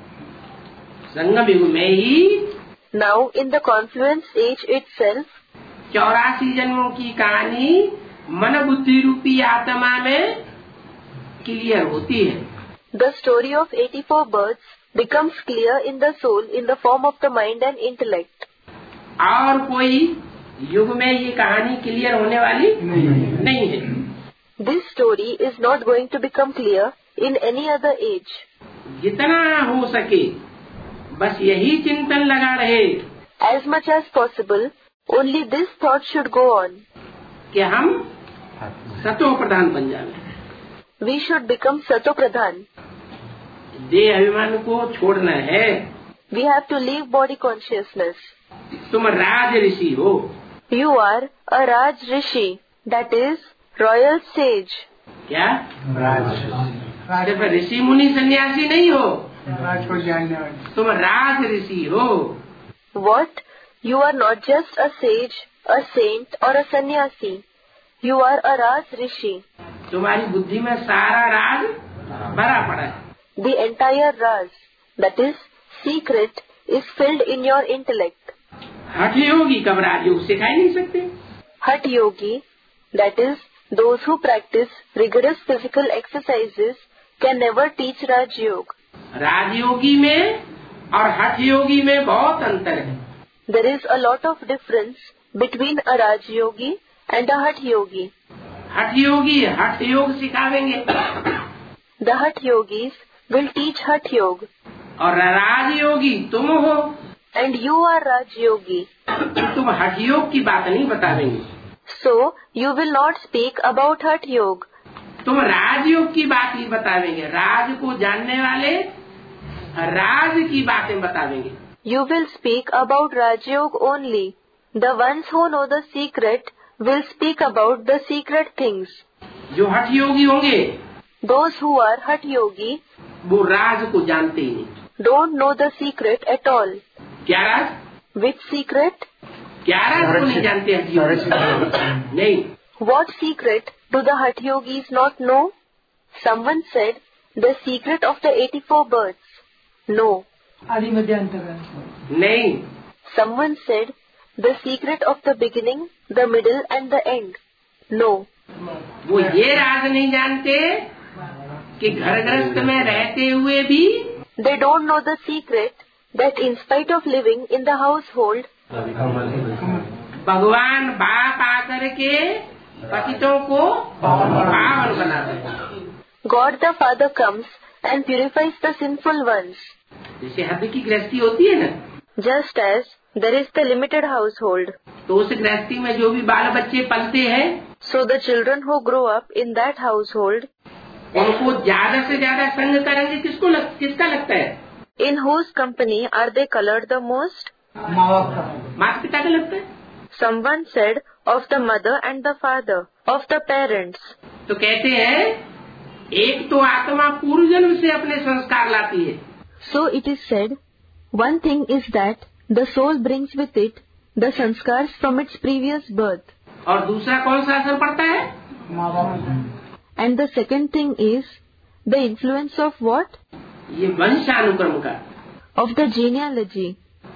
S1: संगम युग में ही
S2: Now, in the confluence age itself,
S1: 84 जन्मों की कहानी मन बुद्धि रूपी आत्मा में क्लियर होती है.
S2: the story of 84 births becomes clear in the soul in the form of the mind and intellect.
S1: और कोई युग में ये कहानी क्लियर होने वाली नहीं है.
S2: This story is not going to become clear in any other age.
S1: जितना हो सके बस यही चिंतन लगा रहे
S2: As much as possible, only this thought should go on.
S1: कि हम सतो प्रधान बन जाए.
S2: We should become Sato Pradhan.
S1: देह अभिमान को छोड़ना है.
S2: We have to leave body consciousness.
S1: तुम राज ऋषि हो.
S2: You are a Raj Rishi, that is, royal sage.
S1: क्या? सिर्फ ऋषि मुनि सन्यासी नहीं हो. तुम राज ऋषि हो.
S2: What? You are not just a sage, a saint or a sannyasi. You are a Raj Rishi.
S1: तुम्हारी बुद्धि में सारा राज भरा पड़ा है.
S2: The entire Raj, that is, secret, is filled in your intellect.
S1: हठ योगी कब राजयोग सिखा ही नहीं सकते.
S2: Hat Yogi, that is, those who practice rigorous physical exercises, can never teach Raj Yoga.
S1: राजयोगी में और हठ योगी में बहुत अंतर है.
S2: There is a lot of difference between a Raj Yogi and a Hat Yogi.
S1: हठ योगी हठ योग सिखावेंगे
S2: The Hat Yogis will teach Hat Yoga.
S1: और राजयोगी तुम हो.
S2: And you are Raj Yogi.
S1: तुम हठ योग की बात नहीं बतावेंगे.
S2: So, you will not speak about Hat Yoga.
S1: तुम राजयोग की बात ही बतावेंगे, राज को जानने वाले राज की बातें बतावेंगे।
S2: You will speak about Rajyog only. The ones who know the secret will speak about the secret things.
S1: जो हठ योगी होंगे,
S2: Those who are Hatha Yogi
S1: वो राज को जानते ही नहीं।
S2: don't know the secret at all.
S1: क्या राज?
S2: Which secret?
S1: क्या राज को नहीं जानते हठ योगी? नहीं।
S2: What secret do the Hatha Yogis not know? Someone said the secret of the 84 births. No.
S4: आदि मध्यांतर
S1: नहीं।
S2: Someone said the secret of the beginning, the middle and the end. No.
S1: वो ये राज नहीं जानते कि घर गृहस्थ में रहते हुए भी
S2: They don't know the secret that in spite of living in the household,
S1: भगवान बाप आकर के पतितों को पावन बनाते हैं।
S2: God the Father comes and purifies the sinful ones.
S1: जैसे हद की गृहस्थी होती है ना,
S2: Just as there is the limited household,
S1: तो उस गृहस्थी में जो भी बाल बच्चे पलते हैं,
S2: so the children who grow up in that household,
S1: उनको ज्यादा से ज्यादा संग करेंगे किसका लगता है?
S2: in whose company are they colored the most?
S4: माँ बाप का
S1: माता पिता का लगता है।
S2: Someone said of the mother and the father, of the parents.
S1: तो कहते हैं एक तो आत्मा पूर्व जन्म से अपने संस्कार लाती है,
S2: So it is said, one thing is that the soul brings with it the sanskars from its previous birth.
S1: और दूसरा कौन सा असर पड़ता है?
S4: माँ बाप
S2: And the second thing is the influence of what?
S1: ये वंशानुक्रम का,
S2: Of the genealogy.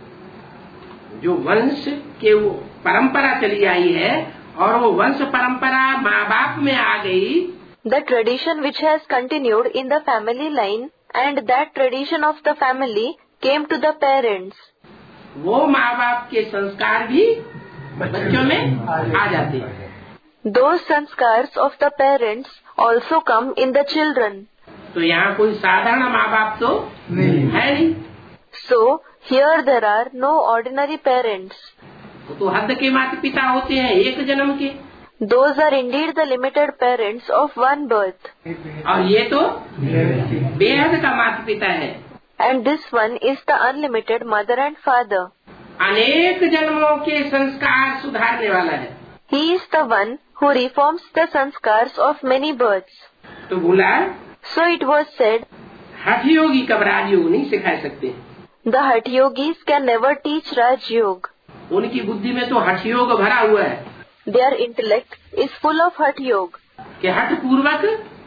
S1: जो वंश के वो परंपरा चली आई है और वो वंश परंपरा माँ बाप में आ गई,
S2: The tradition which has continued in the family line and that tradition of the family came to the parents.
S1: वो माँ बाप के संस्कार भी बच्चों में आ जाते हैं।
S2: Those sanskars of the parents also come in the children.
S1: तो यहाँ कोई साधारण माँ बाप तो है नहीं,
S2: So here there are no ordinary parents.
S1: वो तो हद के माता पिता होते हैं एक जन्म के,
S2: Those are indeed the limited parents of one birth.
S1: और ये तो बेहद का माता पिता है।
S2: And this one is the unlimited mother and father.
S1: अनेक जन्मों के संस्कार सुधारने वाला है।
S2: He is the one who reforms the sanskars of many births.
S1: तो बोला
S2: So it was said,
S1: हठ योगी कब राजयोग नहीं सिखा सकते,
S2: the Hatha Yogis can never teach Raj Yoga.
S1: उनकी बुद्धि में तो हठ योग भरा हुआ है
S2: Their intellect is full of Hatha Yoga.
S1: कि हठ पूर्वक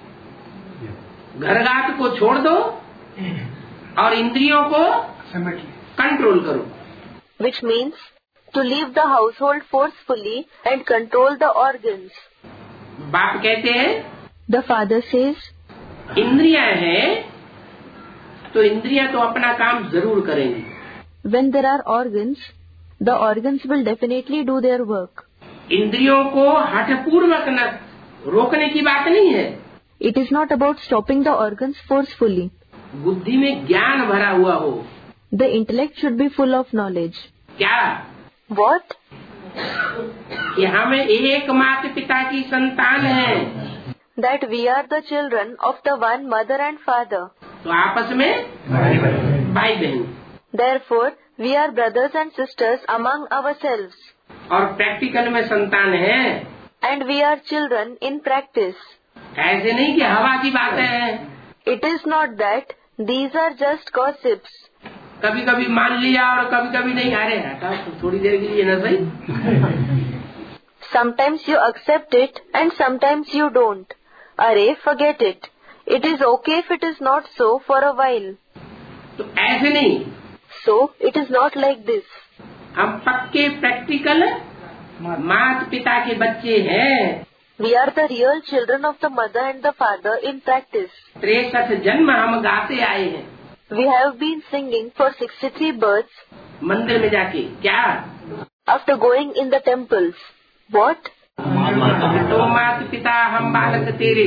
S1: घरगात को छोड़ दो और इंद्रियों को
S4: समेट
S1: कंट्रोल करो।
S2: Which means to leave the household forcefully and control the organs.
S1: बाप कहते हैं
S2: The father says,
S1: इंद्रियां हैं तो इंद्रियां तो अपना काम जरूर करेंगी,
S2: when there are organs, the organs will definitely do their work.
S1: इंद्रियों को हठ पूर्वक न रोकने की बात नहीं है।
S2: It is not about stopping the organs forcefully.
S1: बुद्धि में ज्ञान भरा हुआ हो।
S2: The intellect should be full of knowledge.
S1: क्या?
S2: What?
S1: कि हम एक माता पिता की संतान हैं,
S2: That we are the children of the one mother and father.
S1: तो आपस में भाई बहन,
S2: Therefore, we are brothers and sisters among ourselves.
S1: और प्रैक्टिकल में संतान हैं।
S2: And we are children in practice.
S1: ऐसे नहीं कि हवा की बातें हैं,
S2: It is not that these are just gossips.
S1: कभी कभी मान लिया और कभी कभी नहीं। अरे हटा थोड़ी देर के लिए ना सही।
S2: Sometimes you accept it and sometimes you don't. Arey, forget it. It is okay if it is not so for a while.
S1: तो ऐसे नहीं,
S2: So, it is not like this.
S1: हम पक्के प्रैक्टिकल माता पिता के बच्चे हैं।
S2: We are the real children of the mother and the father in practice.
S1: 63 जन्म हम गाते आए हैं
S2: We have been singing for 63 births
S1: मंदिर में जाके। क्या?
S2: after going in the temples. What?
S1: तो माता पिता हम बालक तेरे,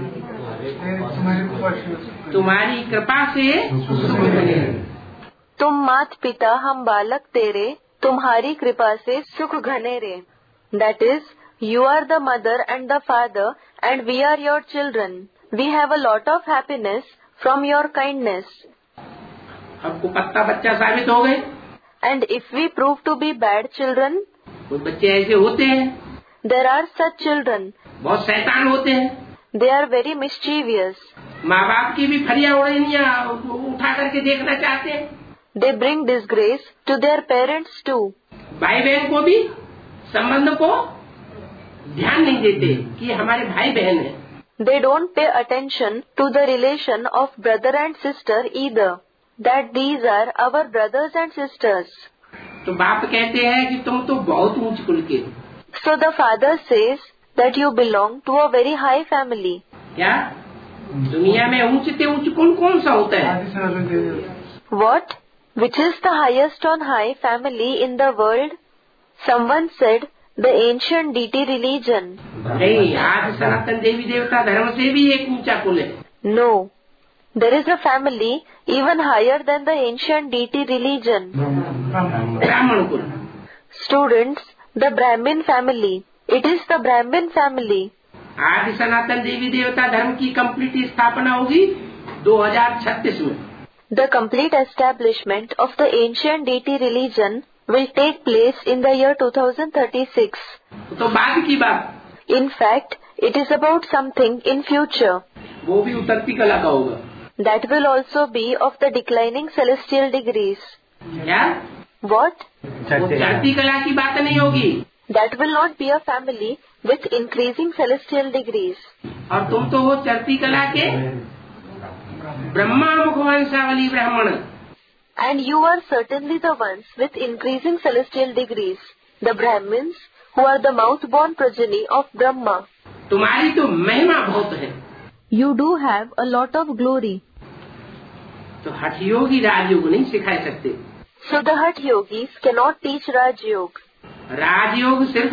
S1: तुम्हारी कृपा से सुख मिले।
S2: तुम मात पिता हम बालक तेरे, तुम्हारी कृपा से सुख घने रे. That is, you are the mother and the father and we are your children. We have a lot of happiness from your kindness.
S1: अब कुपत्ता बच्चा साबित हो गए।
S2: And if we prove to be bad children,
S1: कुछ बच्चे ऐसे होते हैं,
S2: there are such children.
S1: बहुत शैतान होते हैं।
S2: They are very mischievous.
S1: माँ बाप की भी फरिया उड़ैनिया उठा करके देखना चाहते हैं।
S2: They bring disgrace to their parents too.
S1: भाई बहन को भी संबंध को ध्यान नहीं देते कि हमारे भाई बहन हैं।
S2: They don't pay attention to the relation of brother and sister either, that these are our brothers and sisters.
S1: तो बाप कहते हैं कि तुम तो बहुत ऊंच कुल के हो।
S2: So the father says that you belong to a very high family.
S1: क्या दुनिया में ऊंच से ऊंच कुल कौन सा होता है?
S2: What? Which is the highest on high family in the world? Someone said the ancient deity religion.
S1: नहीं, आज सनातन देवी देवता धर्म से भी एक ऊंचा कुल है।
S2: No. There is a family even higher than the ancient deity religion.
S1: ब्राह्मण कुल।
S2: Students, the Brahmin family. It is the Brahmin family.
S1: आज सनातन देवी देवता धर्म की कंप्लीट स्थापना होगी 2036 में।
S2: The complete establishment of the ancient deity religion will take place in the year 2036.
S1: तो बाद की बात।
S2: In fact, it is about something in future.
S1: वो भी उतरती कला का होगा।
S2: That will also be of the declining celestial degrees.
S1: क्या?
S2: What?
S1: वो चढ़ती कला की बात नहीं होगी।
S2: That will not be a family with increasing celestial degrees.
S1: और तुम तो वो चढ़ती कला के ब्रह्मा मुख वंशावली ब्राह्मण।
S2: And you are certainly the ones with increasing celestial degrees, the Brahmins, who are the mouth-born progeny of Brahma.
S1: तुम्हारी तो महिमा बहुत है।
S2: You do have a lot of glory.
S1: तो हठ योगी राजयोग नहीं सिखा सकते।
S2: So the Hatha Yogis cannot teach Raj Yoga.
S1: राजयोग सिर्फ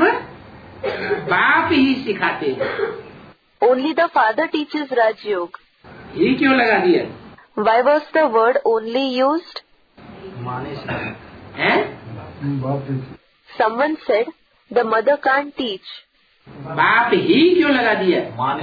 S1: बाप ही सिखाते हैं।
S2: Only the father teaches Raj Yoga.
S1: ये क्यों लगा दिया?
S2: Why was the word only used?
S1: हैं?
S2: Someone said the mother can't teach.
S1: बाप ही क्यों लगा दिया?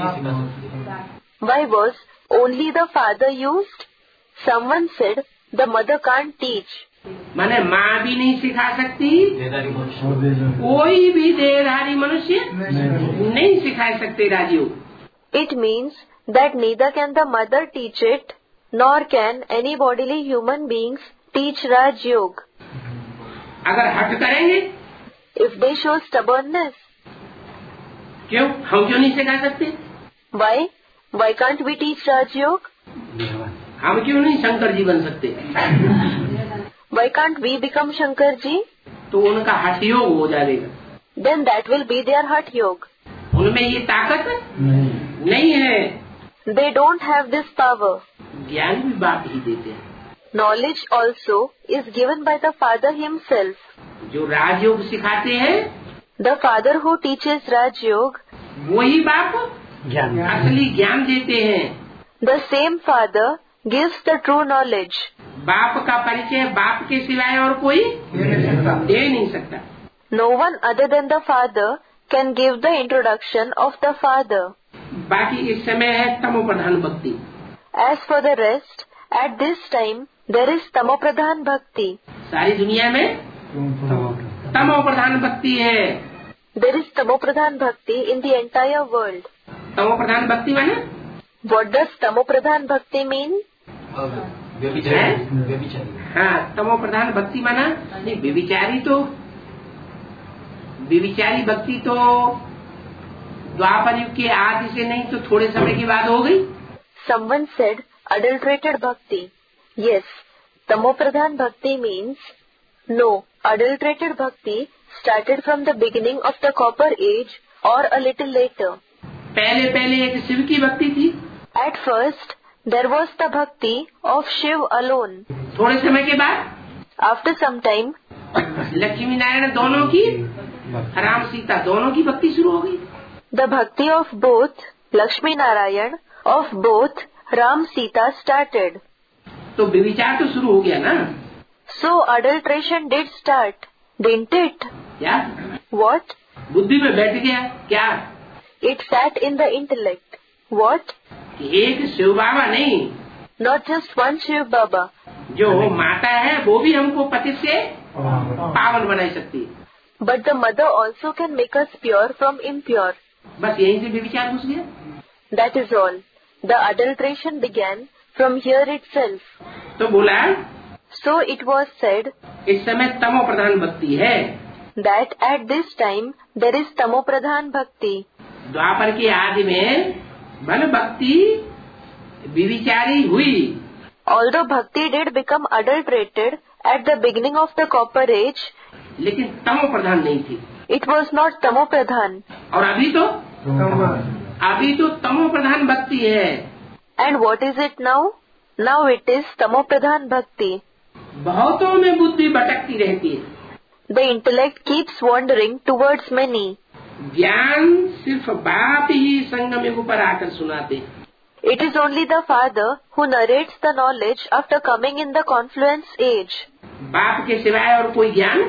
S2: Why was only the father used? Someone said the mother can't teach.
S1: माने माँ भी नहीं सिखा सकती, कोई भी देहधारी मनुष्य नहीं सिखा सकते राजयोग।
S2: It means that neither can the mother teach it, nor can any bodily human beings teach Raj Yoga.
S1: अगर हट करेंगे,
S2: If they show stubbornness,
S1: क्यों हम क्यों नहीं सिखा सकते?
S2: why? Why can't we teach Raj Yoga?
S1: हम क्यों नहीं शंकर जी बन सकते?
S2: Why can't we become Shankar Ji?
S1: तो उनका हठ योग हो जाएगा।
S2: Then that will be their Hatha Yoga.
S1: उनमें ये ताकत नहीं है।
S2: They don't have this power.
S1: ज्ञान भी बाप ही देते हैं।
S2: Knowledge also is given by the Father himself.
S1: जो राजयोग सिखाते हैं,
S2: The Father who teaches Raj Yoga,
S1: वही बाप असली ज्ञान देते हैं।
S2: the same Father gives the true knowledge.
S1: बाप का परिचय बाप के सिवाय और कोई दे नहीं सकता।
S2: No one other than the Father can give the introduction of the Father.
S1: बाकी इस समय है तमो प्रधान भक्ति।
S2: As for the rest, at this time there is Tamopradhan Bhakti.
S1: सारी दुनिया में तमो प्रधान भक्ति है।
S2: There is Tamopradhan Bhakti in the entire world.
S1: तमो प्रधान भक्ति माने?
S2: What does Tamopradhan Bhakti mean?
S1: हाँ, तमो प्रधान भक्ति माना नहीं, व्यभिचारी भक्ति तो द्वापर युग के आदि से नहीं तो थोड़े समय के बाद हो गई।
S2: Someone said adulterated bhakti. Yes, Tamopradhan Bhakti means no, adulterated bhakti started from the beginning of the copper age or a little later.
S1: पहले एक शिव की भक्ति थी।
S2: At first, there was the bhakti of Shiv alone.
S1: थोड़े समय के बाद
S2: After some time,
S1: Lakshmi Narayan दोनों की, राम सीता दोनों की भक्ति शुरू हो गई।
S2: the bhakti of both Lakshmi Narayan, of both Ram Sita started.
S1: तो व्यभिचार तो शुरू हो गया ना?
S2: So adulteration did start, didn't it?
S1: क्या
S2: What?
S1: बुद्धि में बैठ गया क्या?
S2: It sat in the intellect. What?
S1: एक शिव बाबा नहीं,
S2: Not just one Shiv Baba.
S1: जो माता है वो भी हमको पति से पावन बनाई सकती है।
S2: But the mother also can make us pure from impure.
S1: बस यहीं से व्यभिचार घुस गया।
S2: That is all. The adulteration began from here itself.
S1: तो बोला
S2: So it was said
S1: इस समय तमो प्रधान भक्ति है,
S2: that at this time there is tamopradhan bhakti.
S1: द्वापर की आदि में भले भक्ति व्यभिचारी हुई,
S2: Although bhakti did become adulterated at the beginning of the copper age,
S1: लेकिन तमो प्रधान नहीं थी।
S2: it was not tamopradhan.
S1: और अभी तो तमो प्रधान भक्ति है।
S2: And what is it now? Now it is tamopradhan bhakti.
S1: बहुतों में बुद्धि भटकती रहती है।
S2: The intellect keeps wandering towards many.
S1: ज्ञान सिर्फ बाप ही संगम युग पर आकर सुनाते।
S2: It is only the father who narrates the knowledge after coming in the confluence age.
S1: बाप के सिवाय और कोई ज्ञान,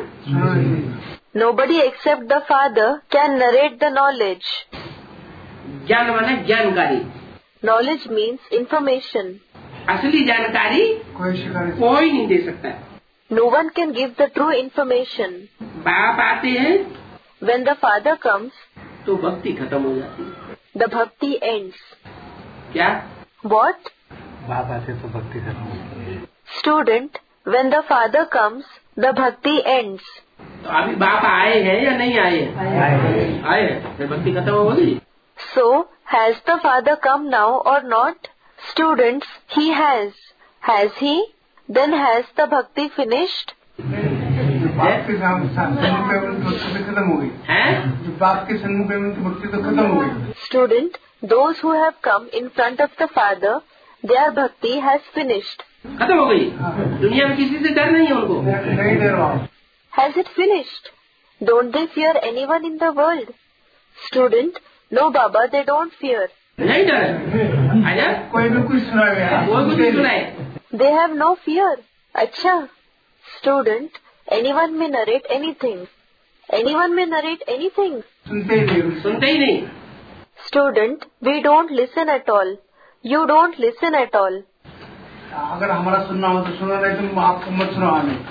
S2: Nobody except the father can narrate the knowledge.
S1: ज्ञान माने जानकारी,
S2: Knowledge means information.
S1: असली जानकारी कोई नहीं दे सकता।
S2: No one can give the true information.
S1: बाप आते हैं
S2: When the father comes,
S1: तो भक्ति खत्म हो जाती है।
S2: the bhakti ends.
S1: क्या?
S2: What?
S3: बाप आते तो भक्ति खत्म होती है।
S2: Student, when the father comes, the bhakti ends.
S1: तो अभी बाप आए हैं या नहीं आए हैं? आए हैं, फिर भक्ति खत्म हो गई।
S2: So, has the father come now or not? Students, he has. Has he? Then has the bhakti finished?
S4: बाप के सम्मुख में भक्ति खत्म हो गई
S1: है?
S4: जो बाप के सम्मुख में उनकी भक्ति तो खत्म हो गई।
S2: Student, those who have come in front of the father, their bhakti has finished.
S1: खत्म हो गई। दुनिया में किसी से डर नहीं है उनको।
S4: नहीं डर रहा।
S2: Has it finished? Don't they fear anyone in the world? Student, no Baba, they don't fear.
S1: नहीं डर। आजा
S4: कोई भी कुछ सुनाए,
S1: कोई कुछ नहीं सुनाए।
S2: They have no fear. Acha. Student, anyone may narrate anything. Anyone may narrate anything.
S4: सुनते ही नहीं।
S2: Student, we don't listen at all. You don't listen at all.
S4: अगर हमारा सुनना हो तो सुना, नहीं तो आपको मत सुना हमें।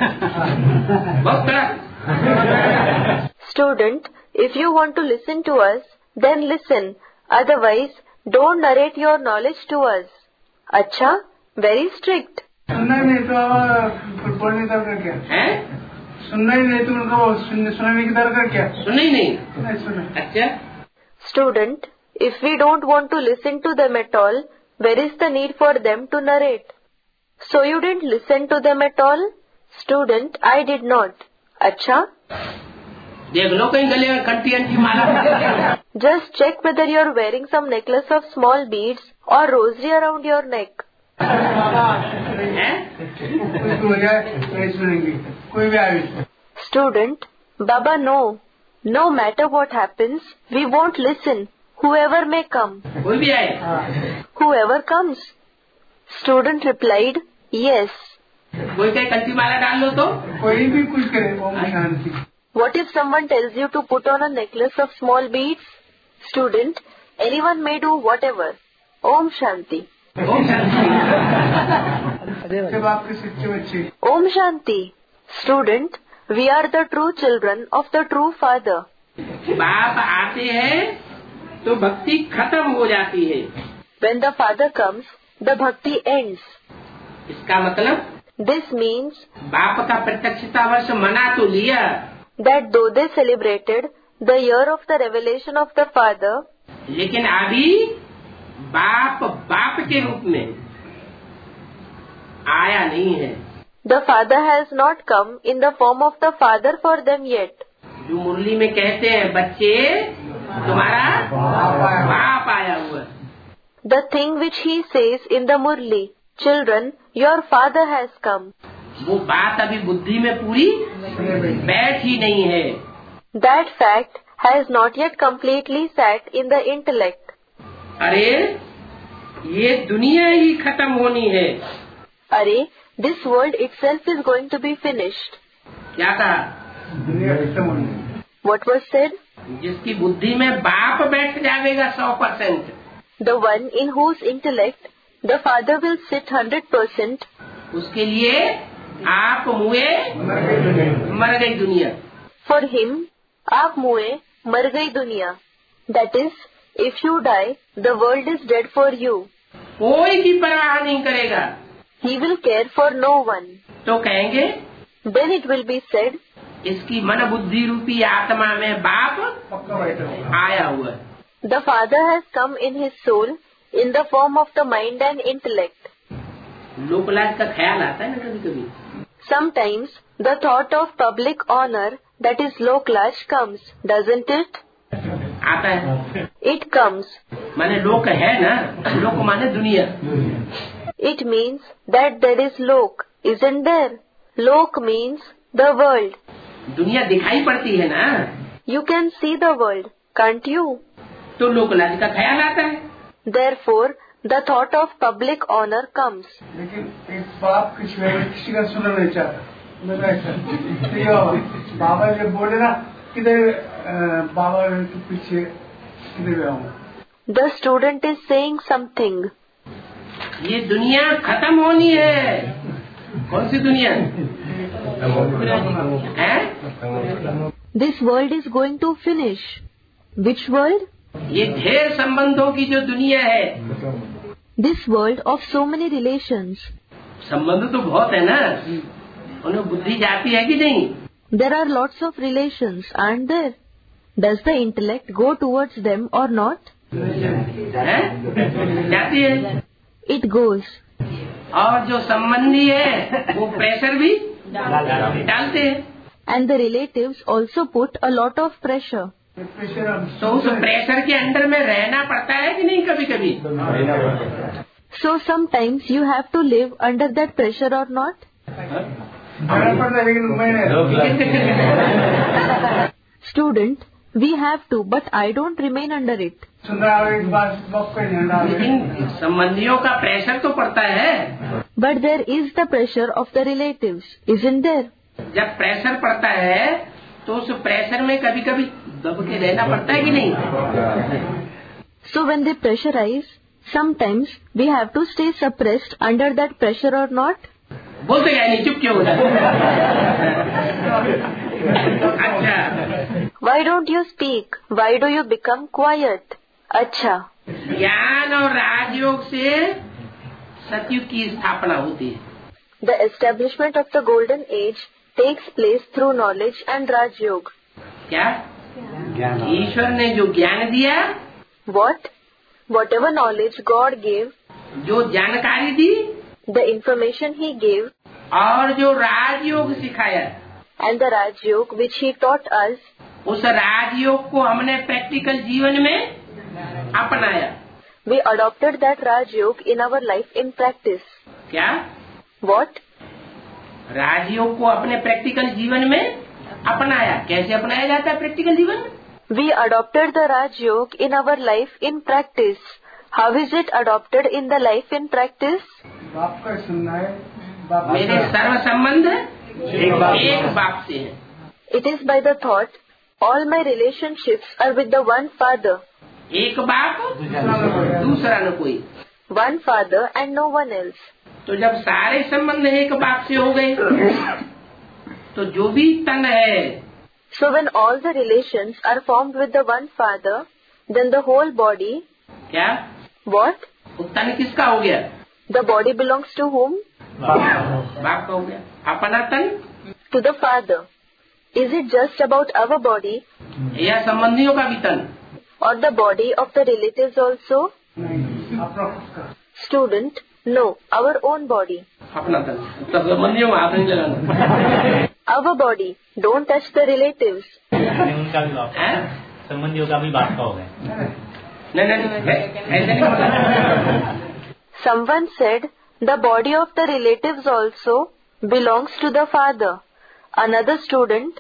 S1: आजा बहुत कड़ा।
S2: Student, if you want to listen to us, then listen. Otherwise, don't narrate your knowledge to us. Acha, very strict.
S4: सुनना ही नहीं तो बोलने का दरकार क्या
S1: है?
S4: सुनना ही नहीं तो उनको सुनाने की दरकार क्या?
S1: सुनना ही नहीं।
S4: नहीं सुना।
S1: अच्छा
S2: Student, if we don't want to listen to them at all, where is the need for them to narrate? So you didn't listen to them at all? Student, I did not. Acha?
S1: देख लो कहीं गले में कंटी माला।
S2: Just check whether you're wearing some necklace of small beads or rosary around your neck.
S1: है?
S4: हो जाए नहीं सुनेंगे कोई भी आए।
S2: Student, Baba, no. No matter what happens, we won't listen. Whoever may come.
S1: कोई भी आए?
S2: Whoever comes. Student replied, yes.
S1: कोई कहीं कंटी माला डाल लो तो?
S4: कोई भी कुछ करे। Om Shanti.
S2: What if someone tells you to put on a necklace of small beads? Student, anyone may do whatever. Om Shanti.
S1: Om Shanti.
S4: जब आपके सच्चे बच्चे।
S2: Om Shanti. Student, we are the true children of the true father.
S1: बाप आते हैं तो भक्ति खत्म हो जाती है।
S2: When the father comes, the bhakti ends.
S1: इसका मतलब
S2: This means
S1: बाप का प्रत्यक्षता वर्ष मना तो लिया,
S2: that though they celebrated the year of the revelation of the father,
S1: लेकिन अभी बाप बाप के रूप में आया नहीं है।
S2: the father has not come in the form of the father for them yet.
S1: जो मुरली में कहते हैं बच्चे तुम्हारा बाप आया हुआ है।
S2: The thing which he says in the Murli, children, your father has come.
S1: वो बात अभी बुद्धि में पूरी बैठ ही नहीं है।
S2: That fact has not yet completely sat in the intellect.
S1: अरे ये दुनिया ही खत्म होनी है।
S2: Arey, this world itself is going to be finished.
S1: क्या कहा?
S4: दुनिया खत्म होनी है।
S2: What was said?
S1: जिसकी बुद्धि में बाप बैठ जाएगा 100%,
S2: The one in whose intellect the Father will sit 100%,
S1: उसके लिए आप मुए मर गई दुनिया।
S2: for him, आप मुए मर गई दुनिया। That is, if you die, the world is dead for you.
S1: कोई की परवाह नहीं करेगा।
S2: He will care for no one.
S1: तो कहेंगे
S2: Then it will be said,
S1: इसकी मन बुद्धि रूपी आत्मा में बाप
S4: पक्का बैठा हुआ।
S1: आया हुआ है।
S2: the Father has come in his soul in the form of the mind and intellect.
S1: लोकलाज का ख्याल आता है ना कभी कभी।
S2: Sometimes the thought of public honor, that is Loklaj, comes, doesn't it?
S1: आता है।
S2: It comes.
S1: माने लोक है ना, लोक माने दुनिया।
S2: It means that there is Lok, isn't there? Lok means the world.
S1: दुनिया दिखाई पड़ती है ना,
S2: You can see the world, can't you?
S1: तो लोकलाज का ख्याल आता है।
S2: Therefore, the thought of public honor comes.
S4: लेकिन एक बाप किसी का सुनना नहीं चाहता। मेरा ऐसा बाबा जब बोले ना किधर बाबा के पीछे किधर गया हूँ।
S2: The student is saying something.
S1: ये दुनिया खत्म होनी है। कौन सी दुनिया है?
S2: This world is going to finish. Which world?
S1: ये ढेर संबंधों की जो दुनिया है।
S2: This world of so many relations.
S1: संबंध तो बहुत है ना, उन्हें बुद्धि जाती है कि नहीं?
S2: There are lots of relations, aren't there? Does the intellect go towards them or not?
S1: है? जाती है।
S2: It goes.
S1: और जो संबंधी है वो प्रेशर भी डालते हैं।
S2: And the relatives also put a lot of pressure.
S1: तो उस प्रेशर के अंडर में रहना पड़ता है कि नहीं कभी कभी?
S2: So sometimes you have to live under that pressure or not?
S4: लेकिन मैं
S2: Student, we have to, but I don't remain under it.
S4: सुन रहा हूँ एक बात बाप का ध्यान डाल।
S1: लेकिन संबंधियों का प्रेशर तो पड़ता है।
S2: But there is the pressure of the relatives, isn't there?
S1: जब प्रेशर पड़ता है तो उस प्रेशर में कभी कभी दब के रहना पड़ता है कि नहीं?
S2: So when they pressurize, sometimes we have to stay suppressed under that pressure or not?
S1: बोलते क्या नहीं, चुप क्यों हो जाते? अच्छा,
S2: Why don't you speak? Why do you become quiet? अच्छा,
S1: ज्ञान और राजयोग से सतयुग की स्थापना होती है।
S2: the establishment of the golden age takes place through knowledge and Raj Yoga.
S1: क्या? ईश्वर ने जो ज्ञान दिया,
S2: What? Whatever knowledge God gave,
S1: जो जानकारी दी,
S2: the information He gave,
S1: और जो राजयोग सिखाया,
S2: and the Raj Yoga which He taught us,
S1: उस राजयोग को हमने प्रैक्टिकल जीवन में अपनाया।
S2: we adopted that Raj Yoga in our life in practice.
S1: क्या?
S2: What?
S1: राजयोग को अपने प्रैक्टिकल जीवन में अपनाया। कैसे अपनाया जाता है प्रैक्टिकल जीवन में?
S2: We adopted the Raj Yoga in our life in practice. How is it adopted in the life in practice?
S4: बाप का सुनना है। बाप
S1: मेरे सर्व संबंध एक बाप से है।
S2: It is by the thought, all my relationships are with the one Father.
S1: एक बाप, दूसरा न कोई।
S2: One Father and no one else.
S1: तो जब सारे संबंध एक बाप से हो गए, तो जो भी तन है,
S2: So when all the relations are formed with the one Father, then the whole body,
S1: क्या?
S2: what?
S1: वो तन किसका हो गया?
S2: The body belongs to whom?
S1: बाप का हो गया। अपना तन
S2: To the Father. Is it just about our body
S1: या संबंधियों का भी तन?
S2: or the body of the relatives also?
S4: अपना खुद का।
S2: Student, no, our own body.
S1: अपना तन। तब संबंधियों में हाथ नहीं लगाना।
S2: Our body. Don't touch the relatives.
S5: उनका भी बाप,
S1: हैं?
S5: संबंधियों का भी बाप का हो गया।
S1: नहीं, ऐसे नहीं बोला।
S2: Someone said, the body of the relatives also belongs to the Father. Another student,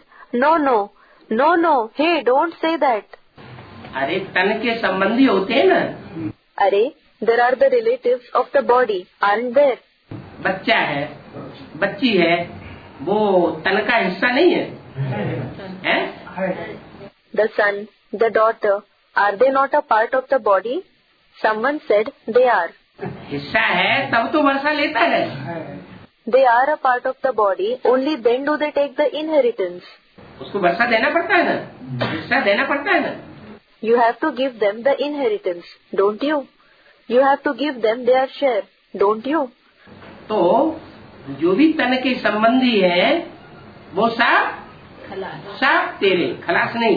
S2: no, hey, don't say that.
S1: अरे तन के संबंधी होते हैं ना।
S2: Arey, there are the relatives of the body, aren't there?
S1: बच्चा है, बच्ची है, वो तन का हिस्सा नहीं है, हैं?
S2: The son, the daughter, are they not a part of the body? Someone said they are.
S1: हिस्सा है तब तो वर्षा लेता है।
S2: They are a part of the body, only then do they take the inheritance.
S1: उसको वर्षा देना पड़ता है ना, हिस्सा देना पड़ता है ना।
S2: You have to give them the inheritance, don't you? You have to give them their share, don't you?
S1: तो जो भी तन के संबंधी है वो सब तेरे, खलास नहीं।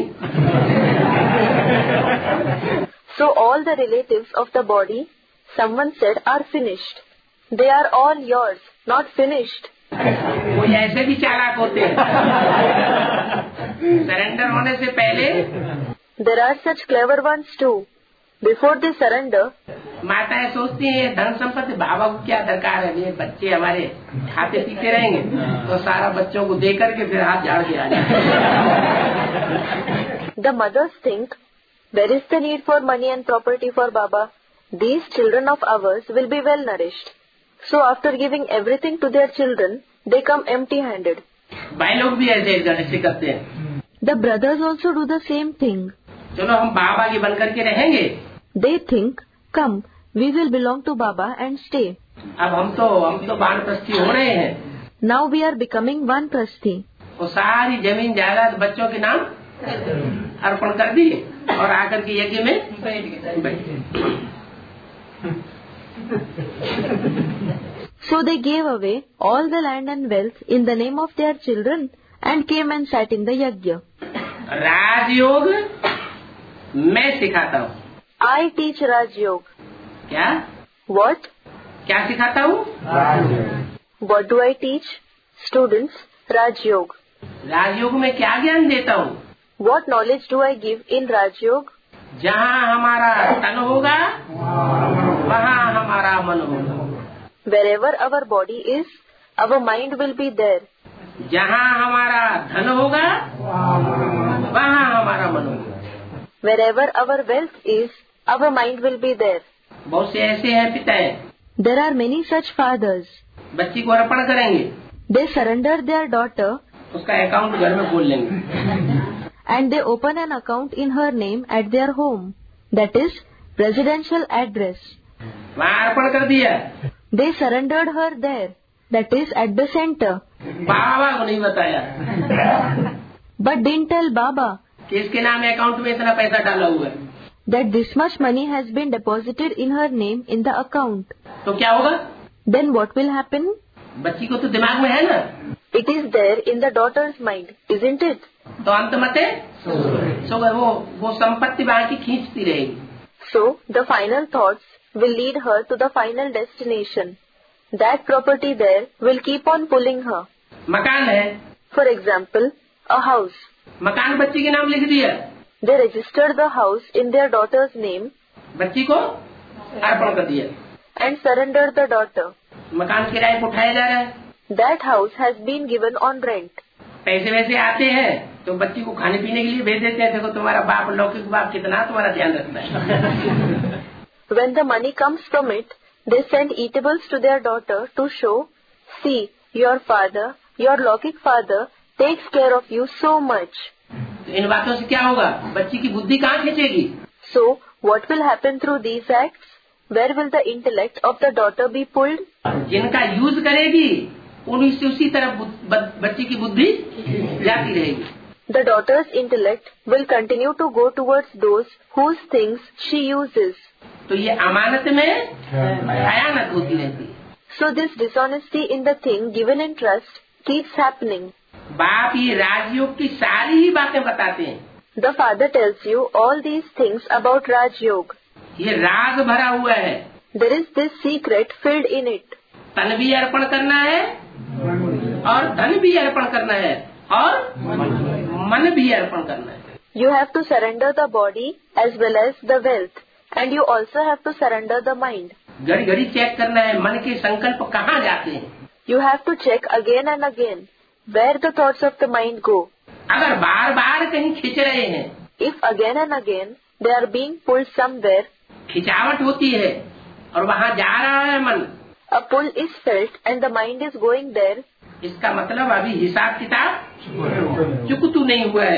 S2: So all the relatives of the body, someone said, are finished. They are all yours, not finished.
S1: कोई ऐसे भी चालाक होते हैं, सरेंडर होने से पहले।
S2: There are such clever ones too. Before they surrender,
S1: माताएं सोचती हैं धन संपत्ति बाबा को क्या दरकार है, ये बच्चे हमारे खाते पीते रहेंगे तो सारा बच्चों को दे करके फिर हाथ झाड़ के आ जाए।
S2: the mothers think, there is the need for money and property for Baba. These children of ours will be well nourished. So after giving everything to their children, they come empty-handed.
S1: भाई लोग भी ऐसे करते हैं।
S2: The brothers also do the same thing.
S1: चलो हम बाबा के बन करके रहेंगे।
S2: They think, come, we will belong to Baba and stay.
S1: अब हम तो वानप्रस्थी हो रहे हैं।
S2: Now we are becoming Vanprasthi.
S1: वो सारी जमीन जायदाद बच्चों के नाम अर्पण कर दी और आकर के यज्ञ में बैठ गए।
S2: So they gave away all the land and wealth in the name of their children and came and sat in the yajna.
S1: राजयोग मैं सिखाता हूँ।
S2: I teach Raj Yoga.
S1: क्या?
S2: What?
S1: क्या सिखाता हूँ?
S2: What do I teach? Students, Raj Yoga.
S1: राजयोग में क्या ज्ञान देता हूँ?
S2: What knowledge do I give in Raj Yoga?
S1: जहाँ हमारा तन होगा वहाँ हमारा मन होगा।
S2: Wherever our body is, our mind will be there.
S1: जहाँ हमारा धन होगा वहाँ हमारा मन होगा।
S2: Wherever our wealth is, our mind will be there.
S1: बहुत से ऐसे हैं पिताएं,
S2: There are many such fathers.
S1: बच्ची को अर्पण करेंगे,
S2: They surrender their daughter
S1: उसका अकाउंट घर में खोल लेंगे।
S2: and they open an account in her name at their home. That is, residential address.
S1: वहाँ अर्पण कर दिया,
S2: They surrendered her there. That is, at the center.
S1: बाबा को नहीं बताया
S2: But didn't tell Baba
S1: कि इसके नाम अकाउंट में इतना पैसा डाला हुआ है।
S2: that this much money has been deposited in her name in the account.
S1: तो क्या होगा?
S2: Then what will happen?
S1: बच्ची को तो दिमाग में है ना,
S2: It is there in the daughter's mind, isn't it?
S1: तो अंत मते सो वो संपत्ति वहाँ की खींचती रहेगी।
S2: So, the final thoughts will lead her to the final destination. That property there will keep on pulling her.
S1: मकान है,
S2: For example, a house.
S1: मकान बच्ची के नाम लिख दिया,
S2: They registered the house in their daughter's name
S1: बच्ची को अर्पण कर दिया।
S2: and surrendered the daughter.
S1: मकान किराए पर उठाया जा रहा है,
S2: That house has been given on rent.
S1: पैसे वैसे आते हैं तो बच्ची को खाने पीने के लिए भेज देते हैं। देखो तुम्हारा बाप, लौकिक बाप कितना तुम्हारा ध्यान रखता है।
S2: When the money comes from it, they send eatables to their daughter to show, see, your father, your Lokik father, takes care of you so much.
S1: तो इन बातों से क्या होगा? बच्ची की बुद्धि कहाँ खींचेगी?
S2: So, what will happen through these acts? Where will the intellect of the daughter be pulled?
S1: जिनका यूज करेगी उसी तरफ बच्ची की बुद्धि जाती रहेगी।
S2: The daughter's intellect will continue to go towards those whose things she uses.
S1: तो ये अमानत में खयानत होती रहती है।
S2: So this dishonesty in the thing given in trust keeps happening.
S1: बाप ये राजयोग की सारी ही बातें बताते हैं।
S2: The father tells you all these things about Raj Yoga.
S1: ये राज भरा हुआ है।
S2: There is this secret filled in it.
S1: तन भी अर्पण करना है और धन भी अर्पण करना है और मन भी अर्पण करना है।
S2: You have to surrender the body as well as the wealth, and you also have to surrender the mind.
S1: घड़ी घड़ी चेक करना है मन के संकल्प कहाँ जाते हैं।
S2: You have to check again and again where the thoughts of the mind go.
S1: अगर बार बार कहीं खींच रहे हैं,
S2: If again and again they are being pulled somewhere,
S1: खिंचावट होती है और वहाँ जा रहा है मन,
S2: a pull is felt and the mind is going there,
S1: इसका मतलब अभी हिसाब किताब चुकतू नहीं हुआ है।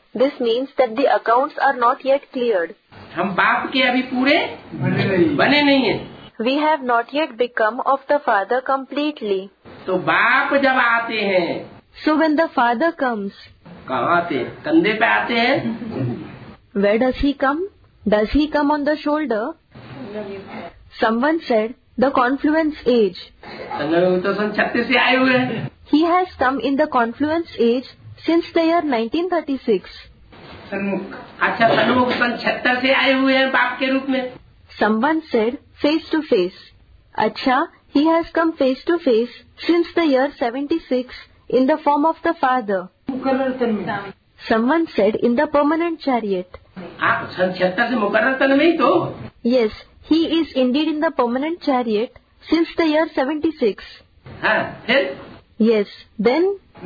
S2: This means that the accounts are not yet cleared.
S1: हम बाप के अभी पूरे बने नहीं हैं।
S2: We have not yet become of the Father completely.
S1: तो बाप जब आते हैं,
S2: So when the Father comes,
S1: कहाँ आते हैं? कंधे पे आते हैं।
S2: where does he come? Does he come on the shoulder? Someone said the confluence age.
S1: संगम तो सन 36 से आए हुए हैं।
S2: He has come in the confluence age since the year 1936.
S4: सन्मुख।
S1: अच्छा, सन्मुख सन 76 से आए हुए हैं बाप के रूप में।
S2: Someone said face to face. Acha, he has come face to face since the year 76 in the form of the Father. Someone said in the permanent chariot.
S1: आप सन 76 से मुकर्रर तन में ही तो।
S2: Yes, he is indeed in the permanent chariot since the year 76.
S1: हाँ, फिर
S2: Yes, then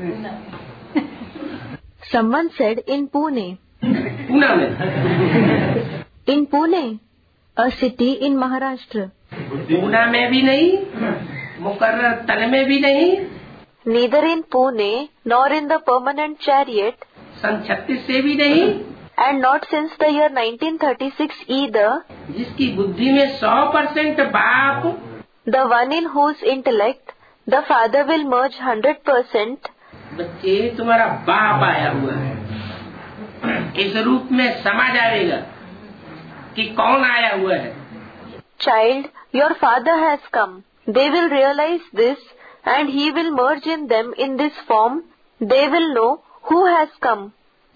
S2: someone said in Pune.
S1: Poona में।
S2: In Pune, a city in Maharashtra.
S1: Poona में भी नहीं, मुकर्रर तन में भी नहीं,
S2: Neither in Pune nor in the permanent chariot,
S1: सन 36 से भी नहीं,
S2: and not since the year 1936 either,
S1: जिसकी बुद्धि में 100% बाप,
S2: the one in whose intellect the Father will merge 100%.
S1: बच्चे तुम्हारा बाप आया हुआ है। इस रूप में समा जाएगा कि कौन आया हुआ है।
S2: Child, your Father has come. They will realize this and He will merge in them in this form. They will know who has come.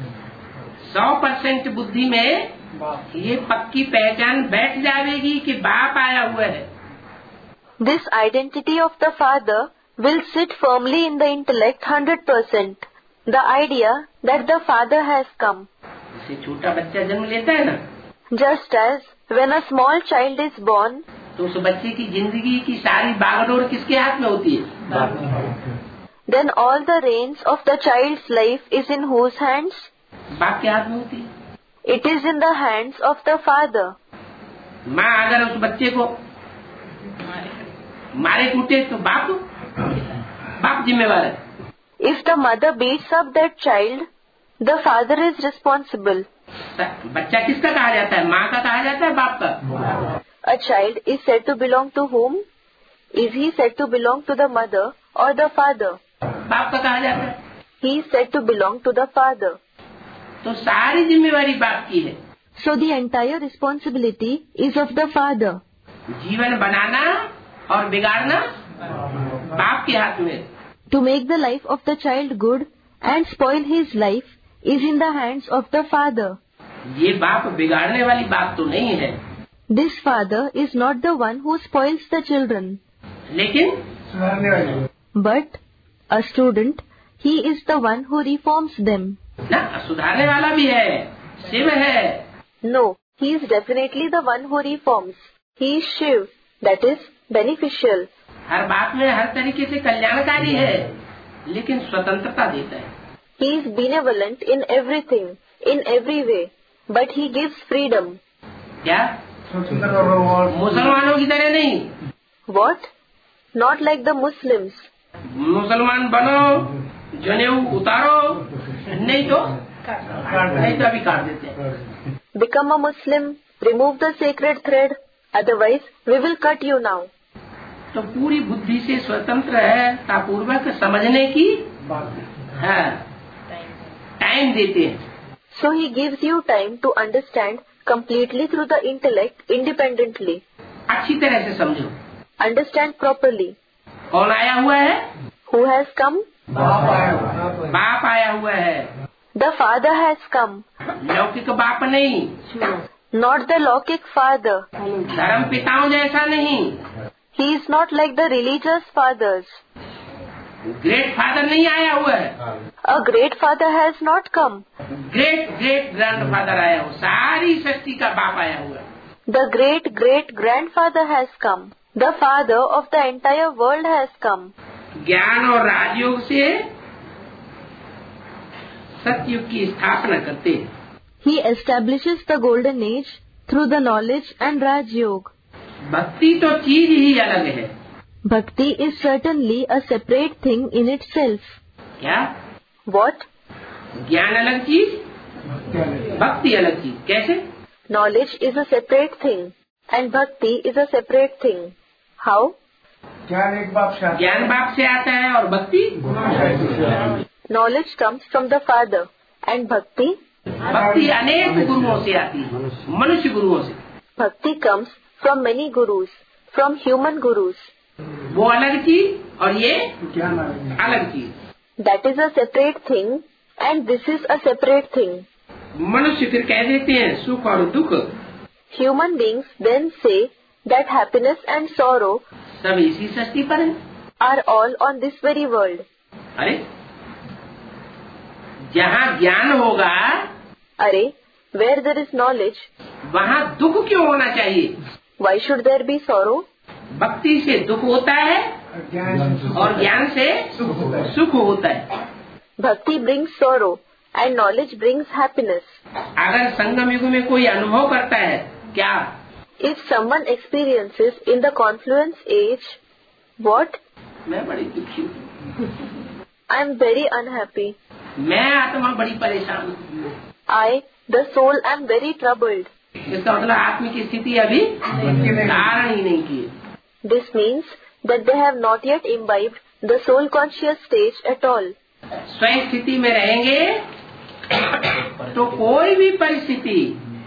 S1: 100% बुद्धि में ये पक्की पहचान बैठ जाएगी कि बाप आया हुआ है।
S2: This identity of the Father will sit firmly in the intellect 100%. The idea that the Father has come.
S1: जैसे छोटा बच्चा जन्म लेता है ना,
S2: Just as when a small child is born,
S1: तो उस बच्चे की जिंदगी की सारी बागडोर किसके हाथ में होती है?
S2: then all the reins of the child's life is in whose hands?
S1: बाप के हाथ में होती है।
S2: It is in the hands of the Father.
S1: माँ अगर उस बच्चे को मारे कूटे तो बाप जिम्मेवार है।
S2: If the mother beats up that child, the father is responsible.
S1: बच्चा किसका कहा जाता है? माँ का कहा जाता है, बाप का?
S2: A child is said to belong to whom? Is he said to belong to the mother or the father?
S1: बाप का कहा जाता है।
S2: He is said to belong to the father.
S1: तो सारी जिम्मेवारी बाप की है।
S2: So the entire responsibility is of the father.
S1: जीवन बनाना और बिगाड़ना बाप के हाथ में।
S2: To make the life of the child good and spoil his life is in the hands of the father.
S1: ये बाप बिगाड़ने वाली बात तो नहीं है।
S2: This father is not the one who spoils the children.
S1: लेकिन
S4: सुधारने वाले।
S2: But a student, he is the one who reforms them.
S1: ना, सुधारने वाला भी है, शिव है।
S2: No, he is definitely the one who reforms. He is Shiv, that is beneficial.
S1: हर बात में हर तरीके से कल्याणकारी है, लेकिन स्वतंत्रता देता है।
S2: He is benevolent in everything, in every way, but he gives freedom.
S1: क्या?
S4: स्वतंत्र और
S1: मुसलमानों की तरह नहीं।
S2: What? Not like the Muslims.
S1: मुसलमान बनो, जनेऊ उतारो, नहीं तो अभी काट देते हैं।
S2: Become a Muslim, remove the sacred thread, otherwise we will cut you now.
S1: तो पूरी बुद्धि से स्वतंत्र है, तापूर्वक समझने की टाइम देते हैं।
S2: So he gives you time to understand completely through the intellect independently.
S1: अच्छी तरह से समझो।
S2: Understand properly.
S1: कौन आया हुआ है?
S2: Who has come?
S1: बाप आया हुआ है।
S2: The Father has come.
S1: लौकिक बाप नहीं,
S2: Not the Lokik Father.
S1: धर्म पिताओं जैसा नहीं।
S2: He is not like the religious fathers.
S1: Great father नहीं आया हुआ है।
S2: A great father has not come.
S1: Great great grandfather आया हुआ, सारी सृष्टि का बाप आया हुआ।
S2: The great great grandfather has come. The father of the entire world has come.
S1: ज्ञान और राजयोग से सतयुग की स्थापना करते हैं।
S2: He establishes the golden age through the knowledge and Raj Yoga.
S1: भक्ति तो चीज ही अलग है।
S2: Bhakti is certainly a separate thing in itself.
S1: क्या?
S2: What?
S1: ज्ञान अलग चीज, भक्ति अलग चीज। कैसे?
S2: Knowledge is a separate thing and bhakti is a separate thing. How?
S4: ज्ञान एक बाप से आता है,
S1: ज्ञान बाप से आता है और भक्ति
S2: Knowledge comes from the Father and bhakti
S1: अनेक गुरुओं से आती है, मनुष्य गुरुओं से।
S2: Bhakti comes from many gurus, from human gurus.
S1: वो अलग चीज और ये
S4: ज्ञान
S1: अलग चीज।
S2: That is a separate thing and this is a separate thing.
S1: मनुष्य फिर कह देते हैं सुख और दुख
S2: Human beings then say that happiness and sorrow
S1: सब इसी सृष्टि पर है।
S2: are all on this very world.
S1: अरे जहाँ ज्ञान होगा
S2: Arey, where there is knowledge,
S1: वहाँ दुख क्यों होना चाहिए?
S2: why should there be sorrow?
S1: भक्ति से दुख होता है और ज्ञान से सुख होता है।
S2: Bhakti brings sorrow and knowledge brings happiness.
S1: अगर संगम युग में कोई अनुभव करता है क्या?
S2: If someone experiences in the confluence age, what?
S1: मैं बड़ी दुखी हूँ,
S2: I am very unhappy.
S1: मैं आत्मा बड़ी परेशान हूँ।
S2: I, the soul, am very troubled.
S1: इसका मतलब आत्मा की स्थिति अभी धारण ही नहीं की।
S2: This means that they have not yet imbibed the soul conscious stage at all.
S1: स्वयं स्थिति में रहेंगे तो कोई भी परिस्थिति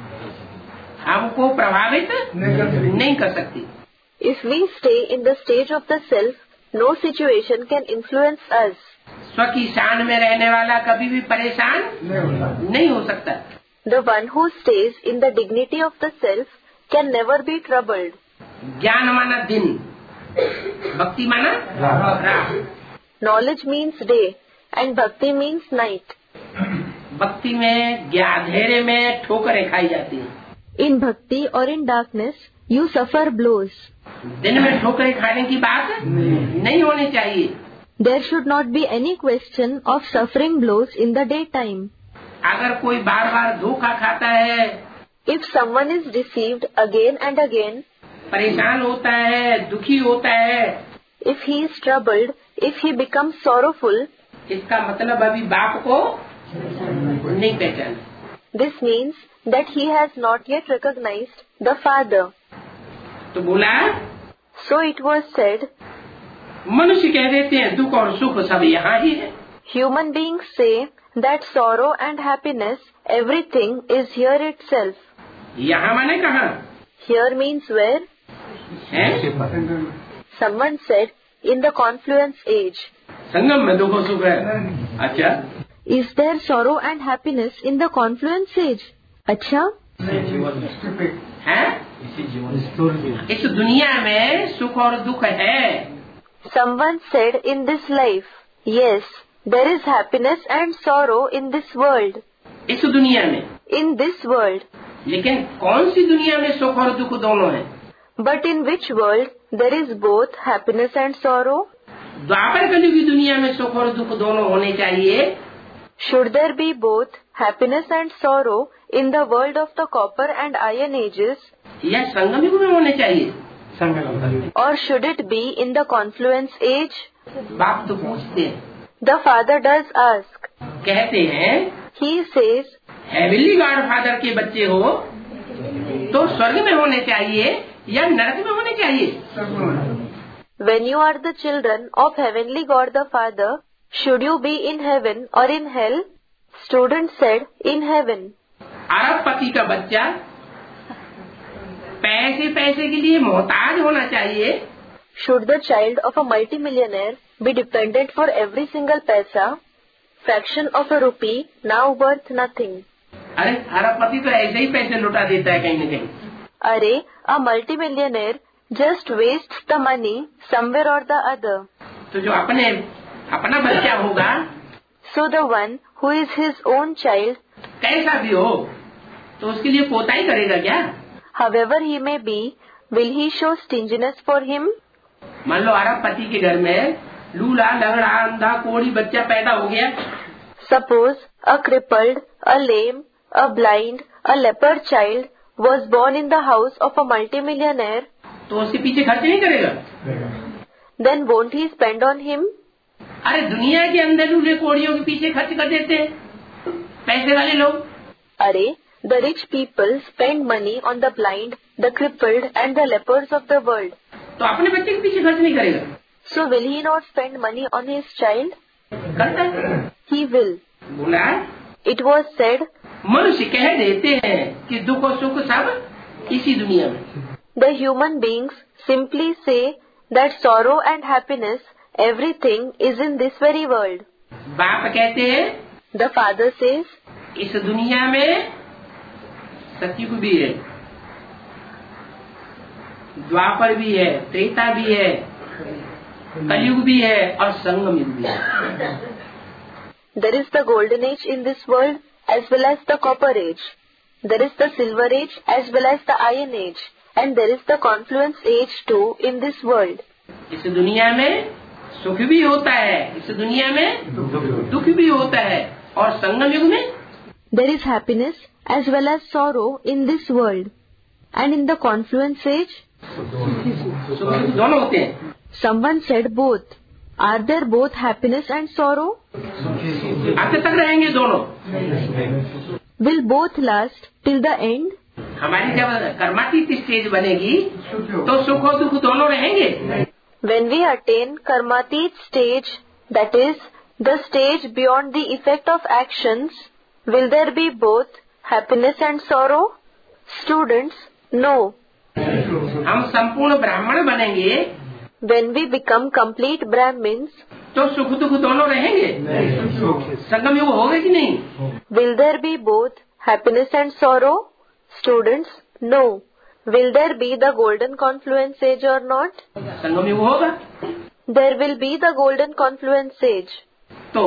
S1: हमको प्रभावित नहीं कर सकती।
S2: If we stay in the stage of the self, no situation can influence us.
S1: स्व की शान में रहने वाला कभी भी परेशान नहीं हो सकता।
S2: The one who stays in the dignity of the self can never be troubled.
S1: ज्ञान माना दिन, भक्ति माना रात।
S2: Knowledge means day and bhakti means night.
S1: भक्ति में अंधेरे में ठोकरें खाई जाती हैं।
S2: In bhakti or in darkness, you suffer blows.
S1: दिन में ठोकरें खाने की बात नहीं होनी चाहिए।
S2: There should not be any question of suffering blows in the daytime.
S1: अगर कोई बार बार धोखा खाता है,
S2: If someone is deceived again and again,
S1: परेशान होता है, दुखी होता है,
S2: if he is troubled, if he becomes sorrowful,
S1: इसका मतलब अभी बाप को नहीं पहचाना।
S2: this means that he has not yet recognized the Father.
S1: तो बोला
S2: So it was said,
S1: मनुष्य कह देते हैं दुख और सुख सब यहाँ ही है।
S2: human beings say that sorrow and happiness, everything is here itself.
S1: यहाँ माने कहाँ
S2: Here means where?
S1: है?
S2: Someone said, in the confluence age.
S1: संगम में दुख और सुख है। अच्छा,
S2: Is there sorrow and happiness in the confluence age? अच्छा?
S1: है? इस दुनिया में सुख और दुख है।
S2: Someone said in this life, yes, there is happiness and sorrow in this world.
S1: इस दुनिया में,
S2: In this world.
S1: लेकिन कौन सी दुनिया में सुख और दुख दोनों है?
S2: But in which world there is both happiness and sorrow?
S1: द्वापर कलयुग की दुनिया में सुख और दुख दोनों होने चाहिए।
S2: Should there be both happiness and sorrow in the world of the copper and iron ages?
S1: या संगम युग में होने चाहिए?
S2: Or should it be in the confluence age?
S1: बाप तो पूछते हैं,
S2: The Father does ask.
S1: कहते हैं
S2: He says,
S1: heavenly God father के बच्चे हो तो स्वर्ग में होने चाहिए या नरक में होने चाहिए?
S2: when you are the children of Heavenly God the Father, should you be in heaven or in hell? Student said, in heaven.
S1: अरबपति का बच्चा पैसे के लिए मोहताज होना चाहिए?
S2: Should the child of a multimillionaire be dependent for every single paisa? Fraction of a rupee, now worth nothing.
S1: अरे अरबपति तो ऐसे ही पैसे लुटा देता है कहीं न कहीं।
S2: Arey, a multimillionaire just wastes the money somewhere or the other.
S1: तो जो अपना बच्चा होगा,
S2: So the one who is his own child,
S1: कैसा भी हो, तो उसके लिए पोताई करेगा क्या?
S2: however he may be, will he show stinginess for him?
S1: मान लो अरबपति के घर में लूला लंगड़ा अंधा कोढ़ी बच्चा पैदा हो गया,
S2: Suppose a crippled, a lame, a blind, a leper child was born in the house of a multimillionaire,
S1: तो उसके पीछे खर्च नहीं करेगा?
S2: then won't he spend on him?
S1: अरे दुनिया के अंदर लूले कोढ़ियों के पीछे खर्च कर देते हैं पैसे वाले लोग।
S2: Array, the rich people spend money on the blind, the crippled and the lepers of the world.
S1: तो अपने बच्चे के पीछे खर्च नहीं करेगा?
S2: So will he not spend money on his child?
S1: करता है।
S2: He will.
S1: बोला
S2: It was said,
S1: मनुष्य कह देते हैं कि दुख और सुख सब इसी दुनिया में।
S2: the human beings simply say that sorrow and happiness, everything is in this very world.
S1: बाप कहते हैं
S2: The father says,
S1: इस दुनिया में सतयुग भी है, द्वापर भी है, त्रेता भी है, कलयुग भी है और संगम युग भी है।
S2: there is the golden age in this world as well as the copper age. There is the silver age as well as the iron age. And there is the confluence age too in this world.
S1: इस दुनिया में सुख भी होता है, इस दुनिया में दुख भी होता है और संगम युग में
S2: There is happiness as well as sorrow in this world. And in the confluence age,
S1: सुख दुख दोनों होते हैं।
S2: someone said both. Are there both happiness and sorrow?
S1: अंत तक रहेंगे दोनों।
S2: Will both last till the end?
S1: हमारी जब कर्मातीत स्टेज बनेगी तो सुख और दुख दोनों रहेंगे।
S2: When we attain karmatit stage, that is, the stage beyond the effect of actions, will there be both happiness and sorrow? Students, no.
S1: हम संपूर्ण ब्राह्मण बनेंगे
S2: When we become complete Brahmins,
S1: तो सुख दुख दोनों रहेंगे। संगम युग होगा कि नहीं?
S2: will there be both happiness and sorrow? Students, no. Will there be the golden confluence age or not?
S1: संगम युग होगा।
S2: There will be the golden confluence age.
S1: तो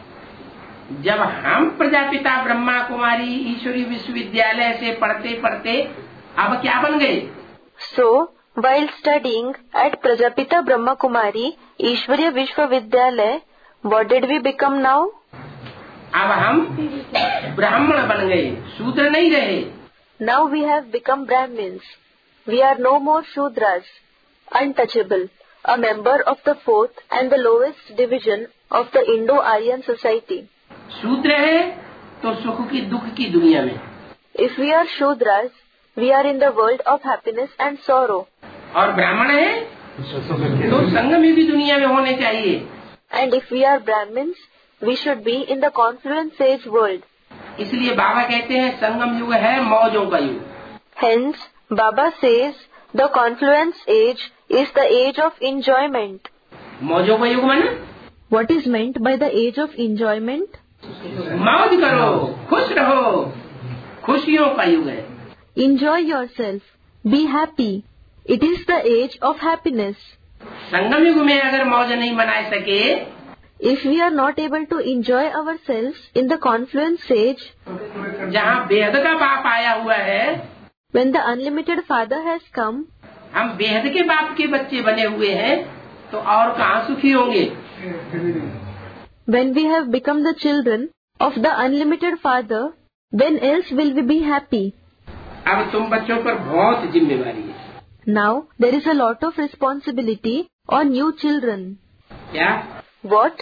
S1: जब हम प्रजापिता ब्रह्मा कुमारी ईश्वरी विश्वविद्यालय से पढ़ते पढ़ते अब क्या बन गए?
S2: So, while studying at Prajapita Brahma Kumari, Ishwariya Vishwavidyalaya, what did we become now?
S1: अब हम ब्राह्मण बन गए, शूद्र नहीं रहे।
S2: Now we have become Brahmins. We are no more Shudras, untouchable, a member of the fourth and the lowest division of the Indo-Aryan society.
S1: शूद्र है तो सुख की दुख की दुनिया में,
S2: If we are Shudras, we are in the world of happiness and sorrow.
S1: और ब्राह्मण है तो संगम युग की दुनिया में होने चाहिए।
S2: And if we are Brahmins, we should be in the confluence age world.
S1: इसलिए बाबा कहते हैं संगम युग है मौजों का युग।
S2: Hence, Baba says the confluence age is the age of enjoyment.
S1: मौजों का युग माना
S2: What is meant by the age of enjoyment?
S1: मौज करो, खुश रहो, खुशियों का युग है।
S2: Enjoy yourself. Be happy. It is the age of happiness.
S1: संगम युग में अगर मौज नहीं मना सके,
S2: If we are not able to enjoy ourselves in the confluence age,
S1: जहाँ बेहद का बाप आया हुआ है,
S2: when the unlimited Father has come,
S1: हम बेहद के बाप के बच्चे बने हुए हैं, तो और कहाँ सुखी होंगे?
S2: when we have become the children of the unlimited Father, when else will we be happy?
S1: अब तुम बच्चों पर बहुत जिम्मेवारी है।
S2: Now there is a lot of responsibility on you children.
S1: क्या?
S2: What?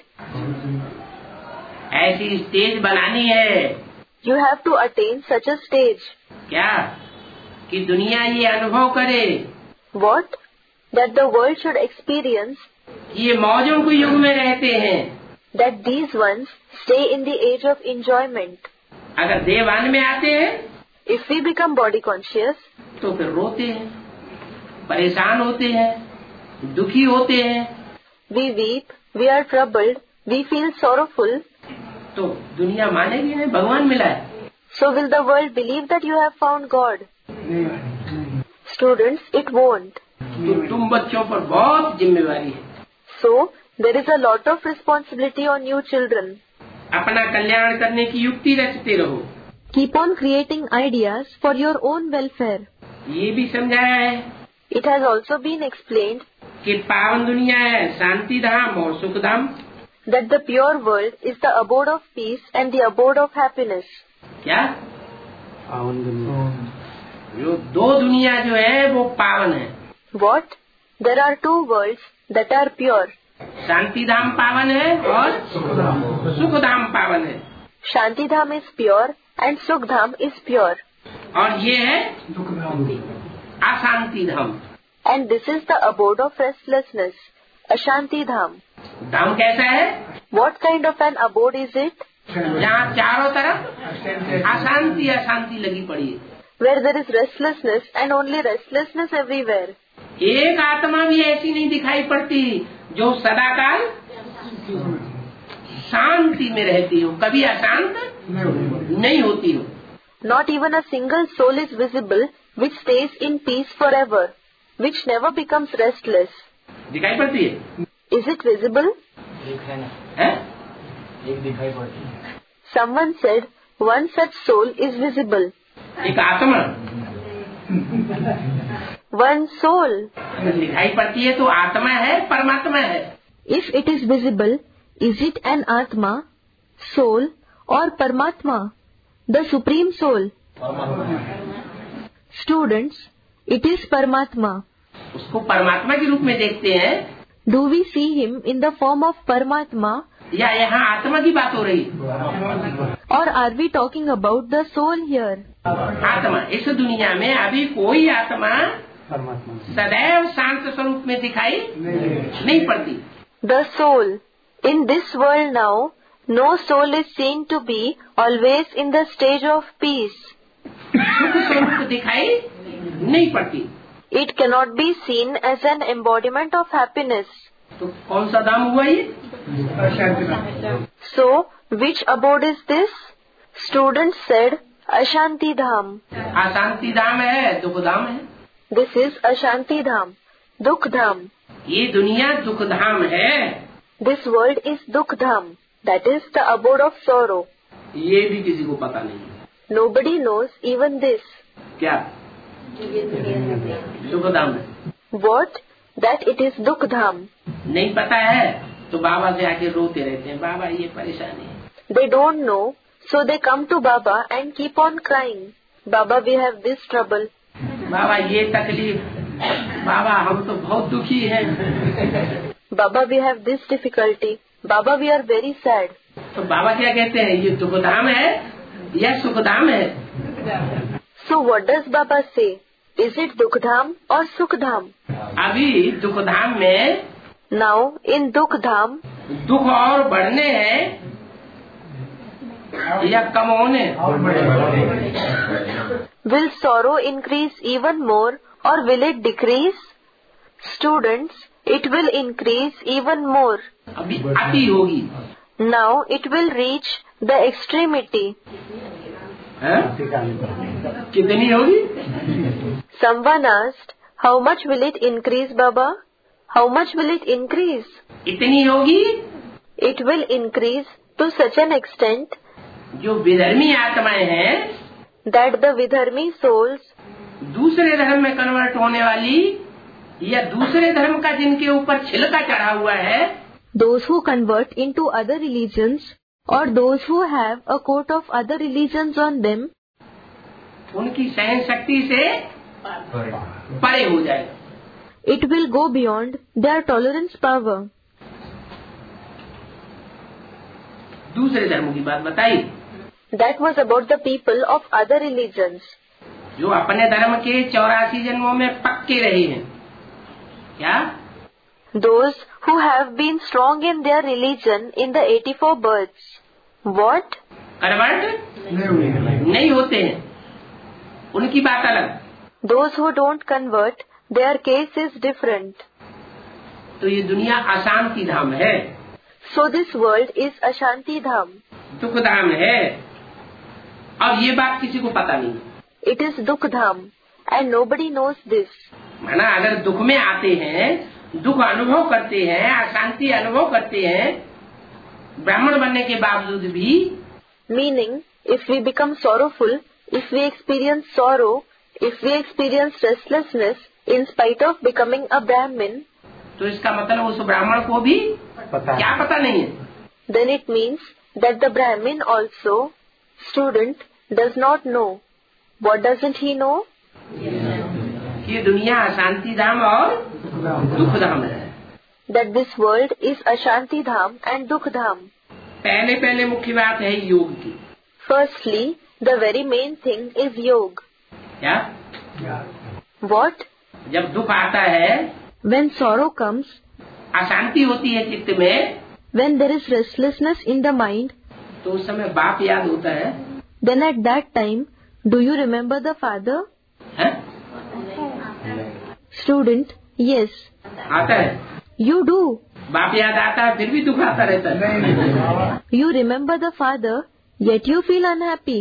S1: ऐसी स्टेज बनानी है।
S2: You have to attain such a stage.
S1: क्या? कि दुनिया ये अनुभव करे
S2: What? That the world should experience
S1: कि ये मौजों के युग में रहते हैं।
S2: that these ones stay in the age of enjoyment.
S1: अगर देवान में आते हैं
S2: If we become body conscious,
S1: तो फिर रोते हैं, परेशान होते हैं, दुखी होते हैं,
S2: we weep, we are troubled, we feel sorrowful.
S1: तो दुनिया मानेगी नहीं भगवान मिला है।
S2: So will the world believe that you have found God? Students, it won't.
S1: तो तुम बच्चों पर बहुत जिम्मेवारी है।
S2: So there is a lot of responsibility on you children.
S1: अपना कल्याण करने की युक्ति रचते रहो।
S2: Keep on creating ideas for your own welfare.
S1: ये भी समझाया है
S2: It has also been explained
S1: कि पावन दुनिया है शांति धाम और सुख धाम।
S2: that the pure world is the abode of peace and the abode of happiness.
S1: क्या?
S3: पावन दुनिया।
S1: जो दो दुनिया जो है वो पावन है।
S2: What? There are two worlds that are pure.
S1: शांति धाम पावन है और सुख धाम पावन है।
S2: Shantidham is pure and Sukhdam is pure.
S1: और ये है
S4: दुख धाम।
S1: अशांति धाम।
S2: And this is the abode of restlessness, Ashanti Dham.
S1: धाम कैसा है?
S2: What kind of an abode is it?
S1: जहाँ चारों तरफ अशांति अशांति लगी पड़ी है,
S2: Where there is restlessness and only restlessness everywhere.
S1: एक आत्मा भी ऐसी नहीं दिखाई पड़ती जो सदाकाल शांति में रहती हो, कभी अशांत नहीं होती हो।
S2: Not even a single soul is visible which stays in peace forever, which never becomes restless.
S1: दिखाई पड़ती है?
S2: Is it visible?
S1: है?
S3: एक दिखाई पड़ती है।
S2: Someone said one such soul is visible.
S1: एक आत्मा
S2: One soul.
S1: दिखाई पड़ती है तो आत्मा है, परमात्मा है।
S2: If it is visible, is it an Atma, soul or Paramatma, the supreme soul? Students, it is Paramatma.
S1: उसको परमात्मा के रूप में देखते हैं
S2: Do we see him in the form of Paramatma,
S1: या यहाँ आत्मा की बात हो रही है?
S2: or are we talking about the soul here?
S1: आत्मा, इस दुनिया में अभी कोई आत्मा
S3: परमात्मा
S1: सदैव शांत स्वरूप में दिखाई नहीं पड़ती।
S2: The soul. In this world now, no soul is seen to be always in the stage of peace.
S1: सुख स्वरूप दिखाई नहीं पड़ती।
S2: It cannot be seen as an embodiment of happiness.
S1: तो कौन सा धाम हुआ ये?
S4: अशांति धाम।
S2: So, which abode is this? Students said, Ashanti Dham.
S1: अशांति धाम है, दुख धाम है।
S2: This is Ashanti Dham, Dukh Dham.
S1: ये दुनिया दुख धाम है।
S2: This world is Dukh Dham, that is the abode of sorrow.
S1: ये भी किसी को पता नहीं है।
S2: Nobody knows even this.
S1: क्या? दुख धाम है।
S2: What? That it is Dukh Dham.
S1: नहीं पता है तो बाबा से आके रोते रहते हैं, बाबा ये परेशानी है।
S2: They don't know, so they come to Baba and keep on crying. Baba, we have this trouble.
S1: बाबा ये तकलीफ, बाबा हम तो बहुत दुखी हैं।
S2: Baba, we have this difficulty. Baba, we are very sad.
S1: तो बाबा क्या कहते हैं, ये दुख धाम है या सुख धाम है?
S2: So what does Baba say? Is it Dukh Dham or Sukh Dham?
S1: अभी दुख धाम में
S2: Now in Dukh Dham,
S1: दुख और बढ़ने हैं या कम होने?
S2: will sorrow increase even more or will it decrease? Students, it will increase even more.
S1: अभी अति होगी।
S2: Now it will reach the extremity.
S1: हैं? कितनी होगी?
S2: Someone asked, how much will it increase, Baba? How much will it increase?
S1: इतनी होगी
S2: It will increase to such an extent
S1: जो विधर्मी आत्माएं हैं,
S2: that the Vidharmi souls,
S1: दूसरे धर्म में कन्वर्ट होने वाली या दूसरे धर्म का जिनके ऊपर छिलका चढ़ा हुआ है,
S2: those who convert into other religions or those who have a coat of other religions on them,
S1: उनकी सहन शक्ति से परे हो जाएगा।
S2: it will go beyond their tolerance power.
S1: दूसरे धर्म की बात बताई,
S2: That was about the people of other religions,
S1: जो अपने धर्म के 84 जन्मों में पक्के रहे हैं। क्या?
S2: those who have been strong in their religion in the 84 births. What?
S1: Convert नहीं होते हैं, उनकी बात अलग।
S2: Those who don't convert, their case is different.
S1: तो ये दुनिया अशांति धाम है,
S2: So this world is Ashanti Dham.
S1: दुख धाम है, और ये बात किसी को पता नहीं।
S2: It is Dukh Dham, and nobody knows this.
S1: माना अगर दुख में आते हैं, दुख अनुभव करते हैं, अशांति अनुभव करते हैं, ब्राह्मण बनने के बावजूद भी,
S2: Meaning, if we become sorrowful, if we experience sorrow, if we experience restlessness in spite of becoming a Brahmin,
S1: तो इसका मतलब उस ब्राह्मण को भी क्या पता नहीं है?
S2: then it means that the Brahmin also, student, does not know. What doesn't he know?
S1: ये दुनिया अशांति धाम और दुख धाम है।
S2: That this world is Ashanti Dham and Dukh Dham.
S1: पहले मुख्य बात है योग की।
S2: Firstly, The very main thing is yoga.
S1: क्या?
S2: What?
S1: जब दुख आता है,
S2: When sorrow comes,
S1: अशांति होती है चित्त में,
S2: when there is restlessness in the mind,
S1: तो उस समय बाप याद होता है.
S2: then at that time, do you remember the father?
S1: है?
S2: Student, yes,
S1: आता है.
S2: you do.
S1: बाप याद आता है, फिर भी दुख आता रहता है.
S2: You remember the father, yet you feel unhappy.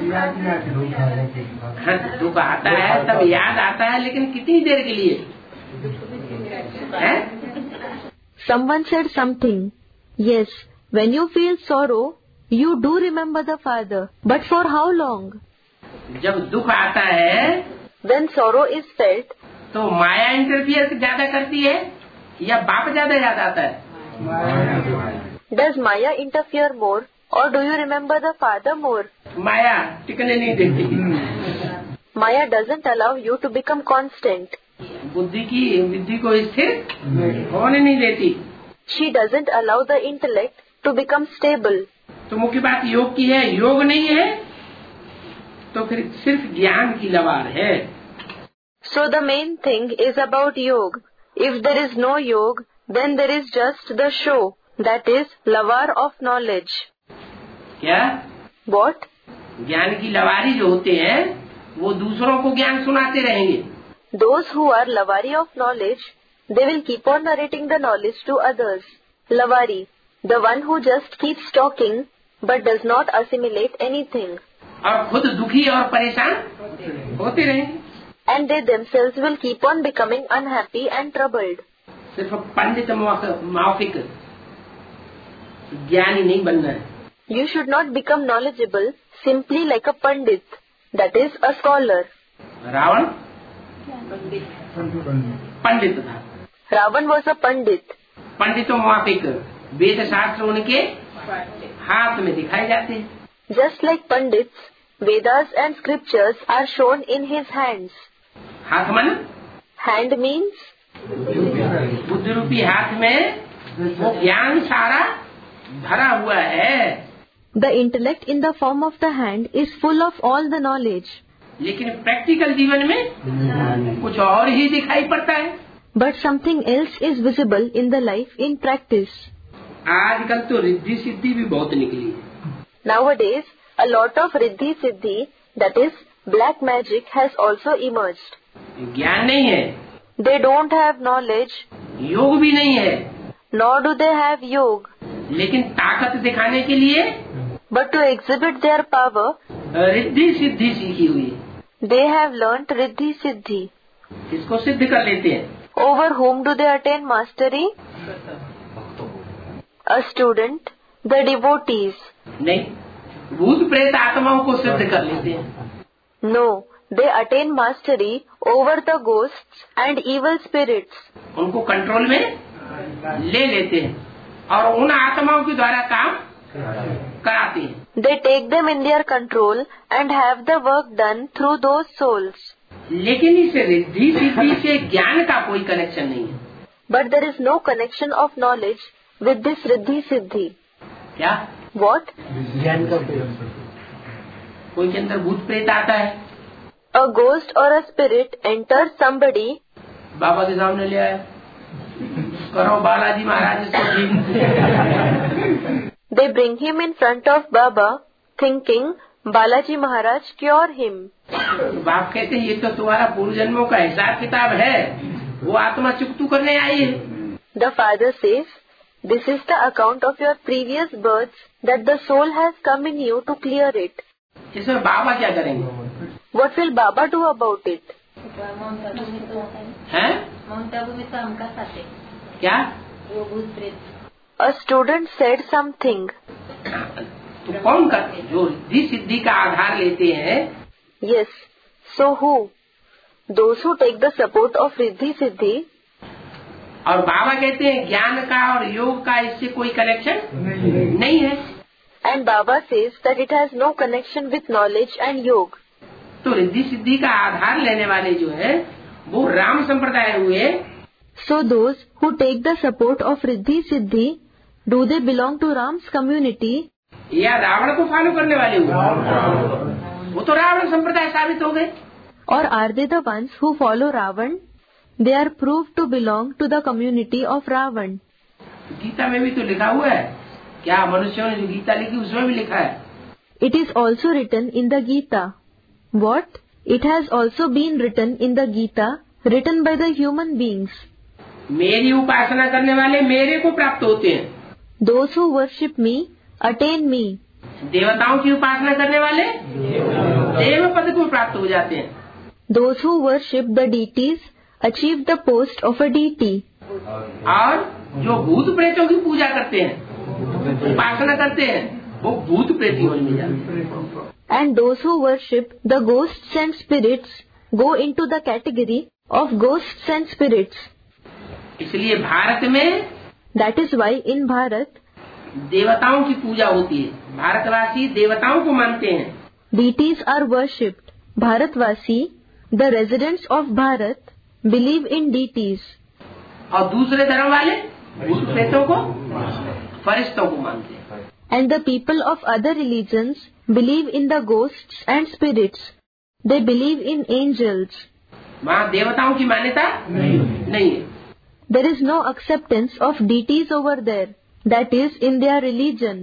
S1: हाँ, दुख आता है, तब याद आता है, लेकिन कितनी देर के लिए? है?
S2: Someone said something. Yes, when you feel sorrow, you do remember the father. But for how long?
S1: जब दुख आता है,
S2: When sorrow is felt,
S1: तो माया इंटरफियर ज्यादा करती है या बाप ज्यादा याद आता है?
S2: does Maya interfere more, or do you remember the father more?
S1: माया टिकने नहीं देती.
S2: Maya doesn't allow you to become constant.
S1: बुद्धि को स्थिर होने नहीं देती.
S2: She doesn't allow the intellect to become stable.
S1: तो मुख्य बात योग की है. योग नहीं है तो फिर सिर्फ ज्ञान की लवार है.
S2: So the main thing is about yoga. If there is no yoga, then there is just the show, that is, lavar of knowledge.
S1: क्या?
S2: What?
S1: ज्ञान की लवारी जो होते हैं वो दूसरों को ज्ञान सुनाते रहेंगे.
S2: Those who are lavari of knowledge, they will keep on narrating the knowledge to others. Lavari, the one who just keeps talking but does not assimilate anything.
S1: और खुद दुखी और परेशान होते रहेंगे.
S2: And they themselves will keep on becoming unhappy and troubled.
S1: सिर्फ पंडित मौखिक ज्ञानी नहीं बनना है.
S2: You should not become knowledgeable simply like a pandit, that is, a scholar.
S1: Ravan पंडित था.
S2: Ravan was a pandit.
S1: पंडितों मौखिक वेद शास्त्र उनके हाथ में दिखाए जाते हैं.
S2: Just like pandits, Vedas and scriptures are shown in his hands.
S1: हाथ मन
S2: Hand means
S1: बुद्धि रूपी हाथ में वो ज्ञान सारा भरा हुआ है.
S2: the intellect in the form of the hand is full of all the knowledge.
S1: लेकिन प्रैक्टिकल जीवन में कुछ और ही दिखाई पड़ता है.
S2: But something else is visible in the life in practice.
S1: आजकल तो रिद्धि सिद्धि भी बहुत निकली है.
S2: Nowadays, a lot of riddhi siddhi, that is, black magic, has also emerged.
S1: ज्ञान नहीं है,
S2: They don't have knowledge,
S1: योग भी नहीं है,
S2: nor do they have yoga.
S1: लेकिन ताकत दिखाने के लिए
S2: But to exhibit their power,
S1: Riddhi Siddhi सीखी हुई है.
S2: they have learnt riddhi siddhi.
S1: इसको सिद्ध कर लेते हैं.
S2: Over whom do they attain mastery? A student, the devotees.
S1: नहीं, भूत प्रेत आत्माओं को सिद्ध कर लेते हैं.
S2: No, they attain mastery over the ghosts and evil spirits.
S1: उनको कंट्रोल में ले लेते हैं और उन आत्माओं के द्वारा काम कराते हैं.
S2: They take them in their control and have the work done through those souls.
S1: लेकिन इस रिद्धि सिद्धि से ज्ञान का कोई कनेक्शन नहीं है.
S2: But there is no connection of knowledge with this riddhi siddhi.
S1: क्या?
S2: What?
S3: ज्ञान का
S1: कोई के अंदर भूत प्रेत आता है,
S2: A ghost or a spirit enters somebody.
S1: बाबा के सामने ले आया, करो बालाजी महाराज इसको ठीक.
S2: They bring him in front of Baba, thinking Balaji Maharaj cure him.
S1: बाप कहते हैं ये तो तुम्हारा पूर्व जन्मों का हिसाब किताब है, वो आत्मा चुकतू करने आई है.
S2: The father says, this is the account of your previous births that the soul has come in you to clear it.
S1: इसमें बाबा क्या करेंगे?
S2: What will Baba do about it?
S1: हैं? क्या?
S2: A student said something.
S1: तो कौन करते हैं? जो रिद्धि सिद्धि का आधार लेते हैं.
S2: Yes. So who? Those who take the support of riddhi siddhi.
S1: और बाबा कहते हैं ज्ञान का और योग का इससे कोई कनेक्शन नहीं है.
S2: And Baba says that it has no connection with knowledge and yoga.
S1: तो रिद्धि सिद्धि का आधार लेने वाले जो है वो राम संप्रदाय हुए.
S2: So those who take the support of riddhi siddhi, do they belong to Ram's community?
S1: या रावण को फॉलो करने वाले हुए? वो तो रावण संप्रदाय साबित हो गए।
S2: Or are they the ones who follow Ravan? They are proved to belong to the community of Ravan.
S1: Gita में भी तो लिखा हुआ है, क्या मनुष्यों ने जो गीता लिखी उसमें भी लिखा है।
S2: It is also written in the Gita. What? It has also been written in the Gita, written by the human beings.
S1: मेरी उपासना करने वाले मेरे को प्राप्त होते हैं।
S2: Those who worship me attain me.
S1: देवताओं की उपासना करने वाले देव पद को प्राप्त हो जाते हैं।
S2: Those who worship the deities achieve the post of a deity.
S1: और जो भूत प्रेतों की पूजा करते हैं, उपासना करते हैं, वो भूत प्रेतियों में जाते हैं।
S2: And those who worship the ghosts and spirits go into the category of ghosts and spirits.
S1: इसलिए भारत में
S2: That is why in Bharat,
S1: देवताओं की पूजा होती है। भारतवासी देवताओं को मानते हैं।
S2: deities are worshipped. Bharatvasi, the residents of Bharat, believe in deities.
S1: और दूसरे धर्म वाले भूत प्रेतों को, फरिश्तों को मानते हैं।
S2: And the people of other religions believe in the ghosts and spirits. They believe in angels.
S1: वहाँ देवताओं की मान्यता नहीं है।
S2: There is no acceptance of deities over there. That is in their religion.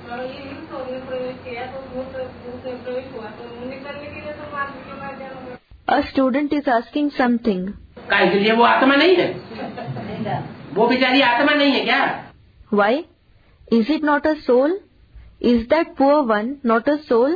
S2: A student is asking something.
S1: काहे के लिए? वो आत्मा नहीं है, वो बेचारी आत्मा नहीं है क्या?
S2: Why? Is it not a soul? Is that poor one not a soul?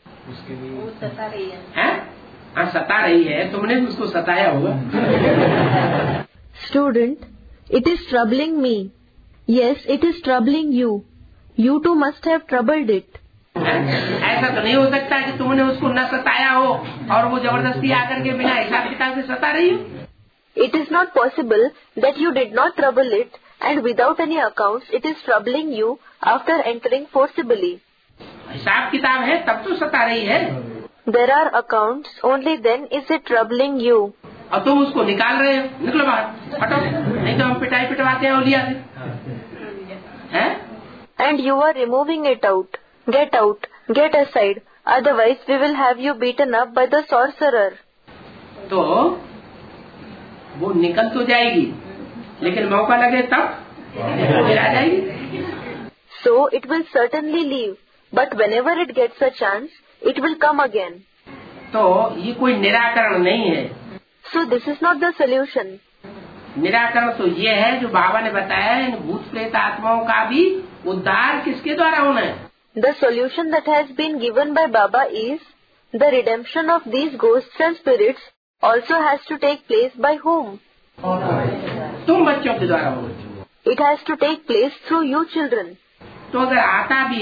S1: हैं? हाँ, सता रही है, तुमने भी उसको सताया होगा।
S2: Student, it is troubling me. Yes, it is troubling you. You too must have troubled it.
S1: ऐसा तो नहीं हो सकता कि तुमने उसको न सताया हो और वो जबरदस्ती आकर के बिना हिसाब किताब से सता रही हो।
S2: It is not possible that you did not trouble it, and without any accounts it is troubling you after entering forcibly.
S1: हिसाब किताब है तब तो सता रही है।
S2: There are accounts, only then is it troubling you.
S1: और तुम उसको निकाल रहे हो, निकलो बाहर, हटो, नहीं तो हम पिटाई पिटवाते हैं औलिया से। हैं?
S2: And you are removing it out. Get out, get aside, otherwise we will have you beaten up by the sorcerer.
S1: तो वो निकल तो जाएगी, लेकिन मौका लगे तब फिर आ जाएगी।
S2: So it will certainly leave, but whenever it gets a chance, it will come again.
S1: तो ये कोई निराकरण नहीं है।
S2: So this is not the solution.
S1: निराकरण तो ये है जो बाबा ने बताया, इन भूत प्रेत आत्माओं का भी उद्धार किसके द्वारा होना है?
S2: The solution that has been given by Baba is the redemption of these ghosts and spirits also has to take place by whom?
S1: तुम बच्चों के द्वारा होगा।
S2: It has to take place through you children.
S1: तो अगर आता भी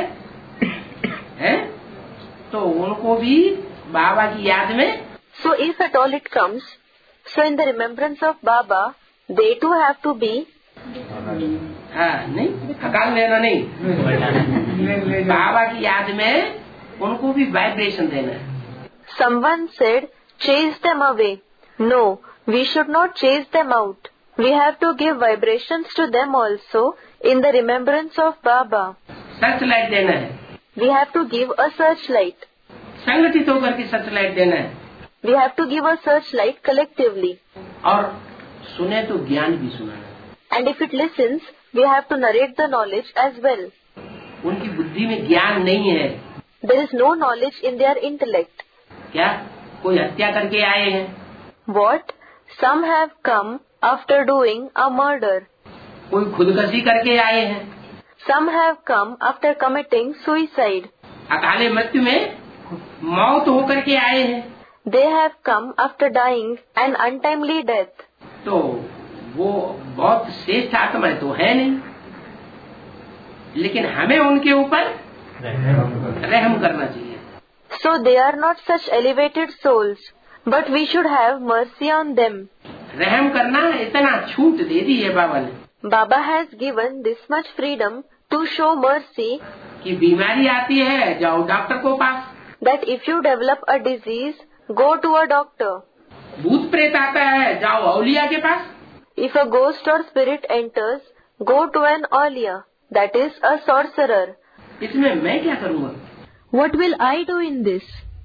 S1: है तो उनको भी बाबा की याद में।
S2: So if at all it comes, so in the remembrance of Baba, they too have to be.
S1: हाँ, नहीं अकाल लेना नहीं, बाबा की याद में उनको भी वाइब्रेशन देना है।
S2: Someone said, chase them away. No, we should not chase them out. We have to give vibrations to them also in the remembrance of Baba.
S1: Searchlight देना है।
S2: We have to give a searchlight.
S1: संगठित होकर के search light देना है।
S2: We have to give a searchlight collectively.
S1: और सुने तो ज्ञान भी सुनाना है।
S2: And if it listens, we have to narrate the knowledge as well.
S1: उनकी बुद्धि में ज्ञान नहीं है।
S2: There is no knowledge in their intellect.
S1: क्या कोई हत्या करके आए हैं?
S2: What? Some have come after doing a murder.
S1: कोई खुदकशी करके आए हैं?
S2: Some have come after committing suicide.
S1: अकाले मृत्यु में मौत होकर के आए हैं।
S2: They have come after dying an untimely death.
S1: तो वो बहुत श्रेष्ठ आत्माएं तो है नहीं, लेकिन हमें उनके ऊपर रहम करना चाहिए।
S2: So they are not such elevated souls, but we should have mercy on them.
S1: रहम करना इतना छूट दे दी है बाबा ने।
S2: Baba has given this much freedom to show mercy
S1: कि बीमारी आती है जाओ डॉक्टर को पास,
S2: that if you develop a disease, go to a doctor.
S1: भूत प्रेत आता है जाओ औलिया के पास,
S2: If a ghost or spirit enters, go to an aulia, that is a sorcerer.
S1: इसमें मैं क्या करूँगा?
S2: What will I do in this?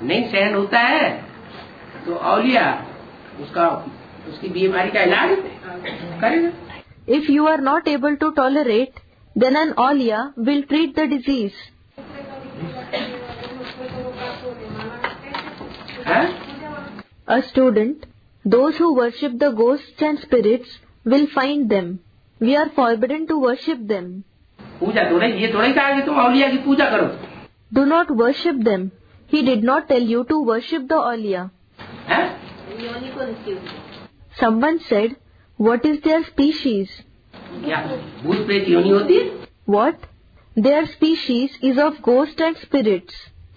S1: नहीं सहन होता है तो औलिया उसकी बीमारी का इलाज करेगा।
S2: If you are not able to tolerate, then an Aulia will treat the disease. A student, those who worship the ghosts and spirits will find them. We are forbidden to worship them.
S1: पूजा थोड़ा ये थोड़ा ही कहा कि तुम औलिया की पूजा करो।
S2: Do not worship them. He did not tell you to worship the Aulia. Someone said, what is their species?
S1: क्या भूत प्रेत योनि होती है?
S2: What? Their species is of ghost and spirits.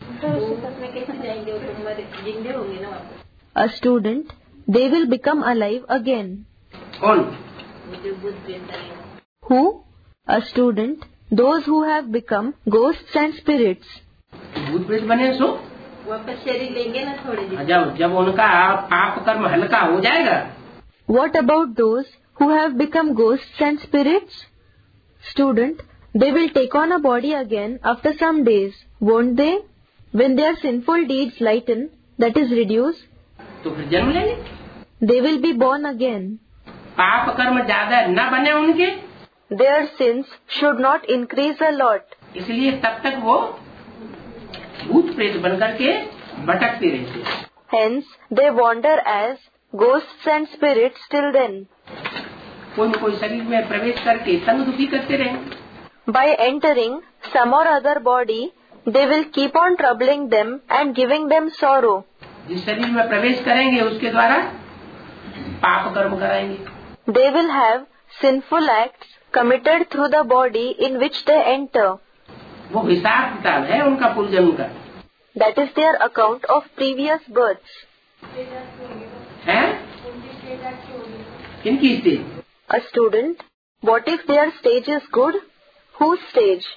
S2: A student, they will become alive again.
S1: कौन?
S2: Who? A student, those who have become ghosts and spirits.
S1: भूत प्रेत बने सो
S6: वापस शरीर लेंगे ना थोड़े।
S1: जब उनका पाप कर्म हल्का हो जाएगा।
S2: What about those who have become ghosts and spirits? Student, they will take on a body again after some days, won't they? When their sinful deeds lighten, that is reduce,
S1: तो फिर जन्म लेंगे।
S2: they will be born again.
S1: पाप कर्म ज्यादा न बने उनके,
S2: Their sins should not increase a lot.
S1: इसलिए तब तक वो भूत प्रेत बनकर के भटकते रहते।
S2: Hence, they wander as ghosts and spirits till then.
S1: कोई न कोई शरीर में प्रवेश करके तंग दुखी करते रहेंगे।
S2: By entering some or other body, they will keep on troubling them and giving them sorrow.
S1: जिस शरीर में प्रवेश करेंगे उसके द्वारा पाप कर्म कराएंगे।
S2: They will have sinful acts committed through the body in which they enter.
S1: वो हिसाब किताब है उनका पूर्वजन्म का।
S2: That is their account of previous births.
S1: है किनकी stage?
S2: A student, what if their stage is good? Whose stage?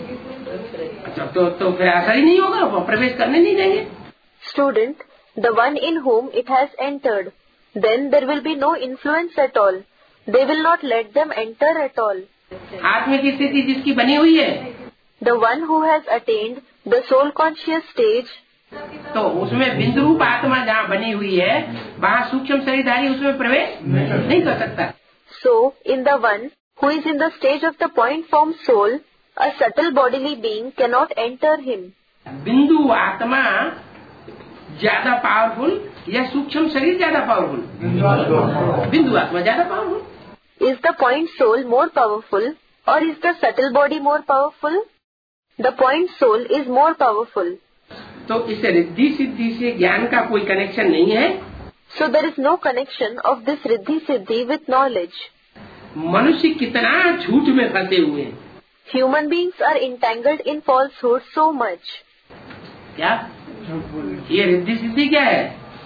S1: तो फिर असर ही नहीं होगा, वो प्रवेश करने नहीं देंगे।
S2: Student, the one in whom it has entered. Then there will be no influence at all. They will not let them enter at all.
S1: आत्मा की स्थिति जिसकी बनी हुई है,
S2: The one who has attained the soul conscious stage,
S1: तो उसमें बिंदु रूप आत्मा जहाँ बनी हुई है वहाँ सूक्ष्म शरीरधारी उसमें प्रवेश नहीं कर सकता।
S2: so in the one who is in the stage of the point form soul, a subtle bodily being cannot enter him.
S1: बिंदु आत्मा ज्यादा पावरफुल या सूक्ष्म शरीर ज्यादा पावरफुल? बिंदु आत्मा ज्यादा powerful.
S2: Is the point soul more powerful or is the subtle body more powerful? The point soul is more powerful.
S1: तो इस रिद्धि सिद्धि से ज्ञान का कोई कनेक्शन नहीं है।
S2: So there is no connection of this riddhi siddhi with knowledge.
S1: मनुष्य कितना झूठ में फंसे हुए हैं।
S2: Human beings are entangled in falsehood so much.
S1: क्या ये रिद्धि सिद्धि क्या है?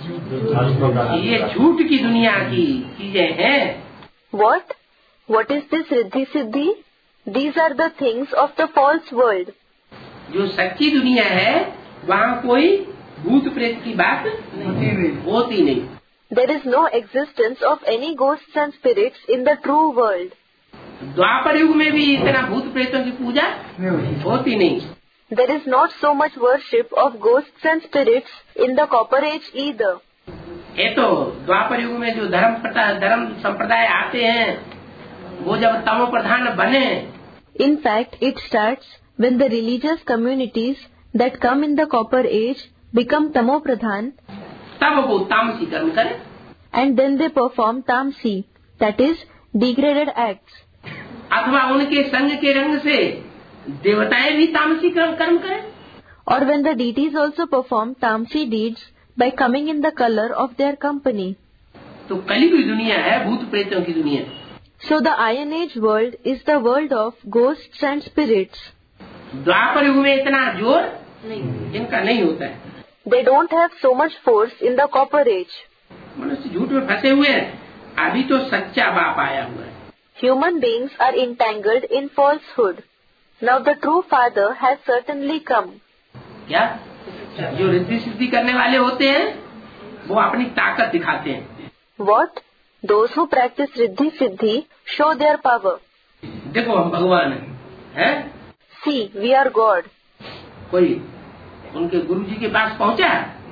S1: ये झूठ की दुनिया की चीजें हैं।
S2: What? What is this riddhi siddhi? These are the things of the false world.
S1: जो सच्ची दुनिया है वहाँ कोई भूत प्रेत की बात होती नहीं।
S2: There is no existence of any ghosts and spirits in the true world.
S1: द्वापर युग में भी इतना भूत प्रेतों की पूजा होती नहीं।
S2: There is not so much worship of ghosts and spirits in the Copper Age either.
S1: ये तो द्वापर युग में जो धर्म संप्रदाय आते हैं वो जब तमो प्रधान बने।
S2: In fact, it starts when the religious communities that come in the Copper Age become Tamo Pradhan,
S1: तब वो तामसी कर्म करें
S2: and then they perform Tamsi, that is, degraded acts.
S1: अथवा उनके संग के रंग से देवताएं भी तामसी कर्म करें।
S2: Or when the deities also perform Tamsi deeds by coming in the color of their company.
S1: तो कली की दुनिया है भूत प्रेतों की दुनिया।
S2: So the Iron Age world is the world of ghosts and spirits.
S1: द्वापर युग में इतना जोर इनका नहीं होता है।
S2: They don't have so much force in the Copper Age.
S1: मनुष्य झूठ में फंसे हुए हैं। अभी तो सच्चा बाप आया हुआ है।
S2: Human beings are entangled in falsehood. Now the true Father has certainly come.
S1: क्या जो रिद्धि सिद्धि करने वाले होते हैं वो अपनी ताकत दिखाते हैं।
S2: What? Those who practice Riddhi Siddhi show their power.
S1: देखो हम भगवान हैं।
S2: See, we are God.
S1: कोई उनके गुरुजी के पास पहुंचा।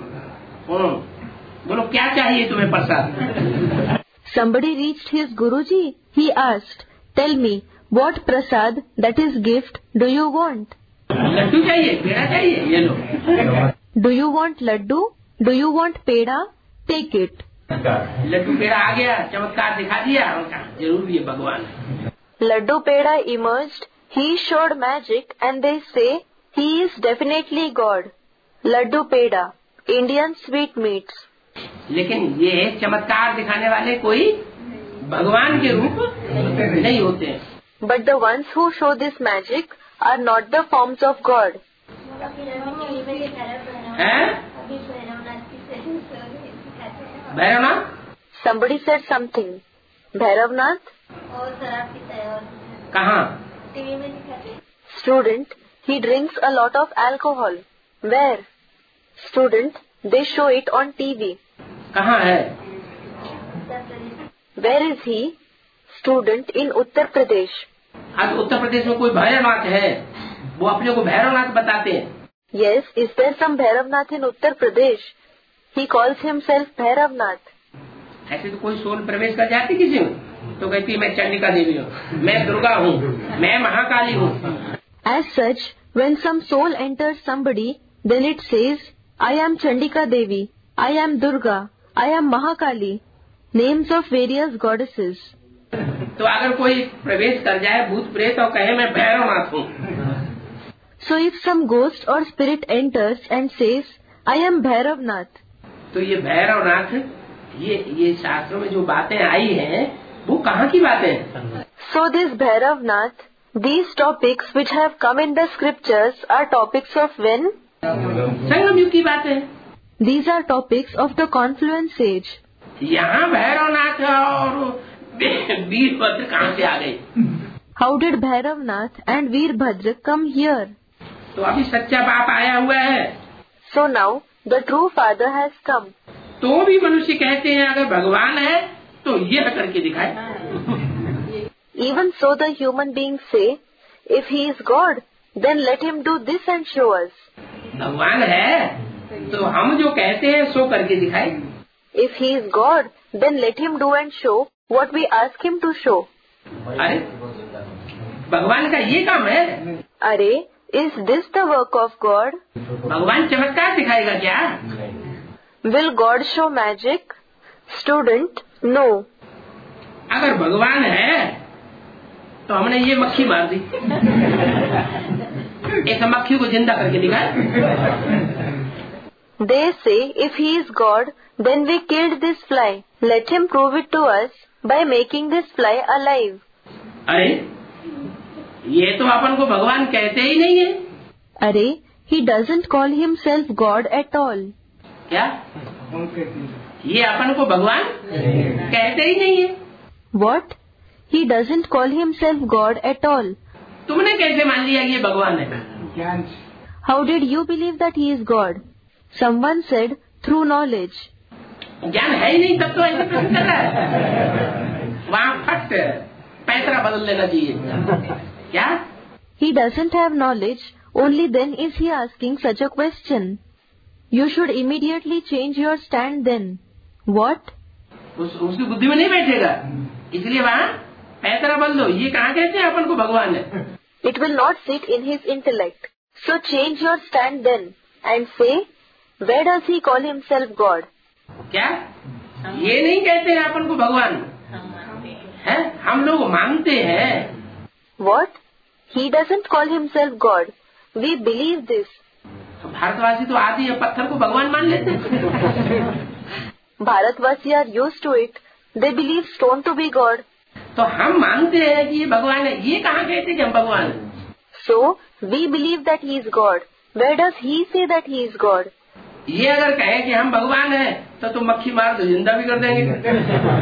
S1: बोलो क्या चाहिए तुम्हें प्रसाद?
S2: Somebody reached his Guruji. He asked, "Tell me, what prasad, that is gift, do you want?"
S1: Laddu चाहिए, पेड़ा चाहिए, ये लो।
S2: Do you want laddu? Do you want peda? Take it.
S1: Laddu पेड़ा आ गया, चमत्कार दिखा दिया, जरूर ये भगवान है।
S2: Laddu peda emerged. He showed magic, and they say he is definitely God. Laddu peda, Indian sweetmeats.
S1: लेकिन ये चमत्कार दिखाने वाले कोई भगवान के रूप नहीं होते हैं।
S2: But the ones who show this magic are not the forms of God.
S1: हैं? Bhairavnath?
S2: Somebody said something. Bhairavnath?
S1: कहाँ?
S2: Student, he drinks a lot of alcohol. Where? Student, they show it on TV.
S1: कहाँ है?
S2: Where is he? Student, in Uttar Pradesh.
S1: आज उत्तर प्रदेश में कोई भैरवनाथ है, वो अपने को भैरवनाथ बताते हैं।
S2: Yes, is there some Bhairavnath in Uttar Pradesh? He calls himself Bhairavnath.
S1: ऐसे तो कोई सोल प्रवेश कर जाती किसी में, तो कहती मैं चंडिका देवी हूँ, मैं दुर्गा हूँ, मैं महाकाली हूँ।
S2: As such, when some soul enters somebody, then it says, I am Chandika Devi, I am Durga, I am Mahakali, names of various goddesses.
S1: तो अगर कोई प्रवेश कर जाए भूत प्रेत और कहे मैं भैरवनाथ हूँ,
S2: So if some ghost or spirit enters and says, I am Bhairavnath,
S1: तो ये भैरवनाथ, ये शास्त्रों में जो बातें आई हैं वो कहाँ की बातें हैं?
S2: so this Bhairavnath, these topics which have come in the scriptures are topics of when?
S1: संगम युग की बातें।
S2: These are topics of the confluence age.
S1: यहाँ भैरवनाथ और वीरभद्र कहाँ से आ गए?
S2: How did Bhairavnath and Veerbhadra come here?
S1: तो अभी सच्चा बाप आया हुआ है।
S2: So now the true father has come.
S1: तो भी मनुष्य कहते हैं अगर भगवान है तो ये करके दिखाए।
S2: Even so the human beings say, if he is God, then let him do this and show us.
S1: भगवान है तो हम जो कहते हैं सो करके दिखाए।
S2: If he is God, then let him do and show what we ask him to show.
S1: अरे भगवान का ये काम है।
S2: अरे, is this the work of God?
S1: भगवान चमत्कार दिखाएगा क्या?
S2: Will God show magic? Student, no.
S1: अगर भगवान है तो हमने ये मक्खी मार दी, एक मक्खी को जिंदा करके दिखाए।
S2: They say if he is God, then we killed this fly. Let him prove it to us by making this fly alive.
S1: अरे ये तो अपन को भगवान कहते ही नहीं है।
S2: अरे, he doesn't call himself God at all.
S1: क्या? ये अपन को भगवान कहते ही नहीं है।
S2: What? He doesn't call himself God at all.
S1: तुमने कैसे मान लिया ये भगवान है?
S4: ज्ञान।
S2: How did you believe that he is God? Someone said through knowledge.
S1: ज्ञान है ही नहीं तब तो ऐसे प्रश्न कर रहा है। वहाँ फट पैतरा बदल लेना चाहिए। क्या?
S2: He doesn't have knowledge, only then is he asking such a question. You should immediately change your stand then. What?
S1: उसकी बुद्धि में नहीं बैठेगा, इसलिए वहाँ पैतरा बदल दो। ये कहाँ कहते हैं अपन को भगवान है?
S2: It will not sit in his intellect. So change your stand then and say, where does he call himself God?
S1: क्या? ये नहीं कहते हैं अपन को भगवान है, हम लोग मानते हैं।
S2: What? He doesn't call himself God. We believe this.
S1: भारतवासी तो आदि पत्थर को भगवान मान लेते हैं।
S2: भारतवासी are used to it. They believe stone to be God.
S1: तो हम मानते हैं कि ये भगवान है, ये कहाँ कहते हैं कि हम भगवान हैं?
S2: So we believe that he is God. Where does he say that he is God?
S1: ये अगर कहे कि हम भगवान हैं तो तुम मक्खी मार दो, जिंदा भी कर देंगे।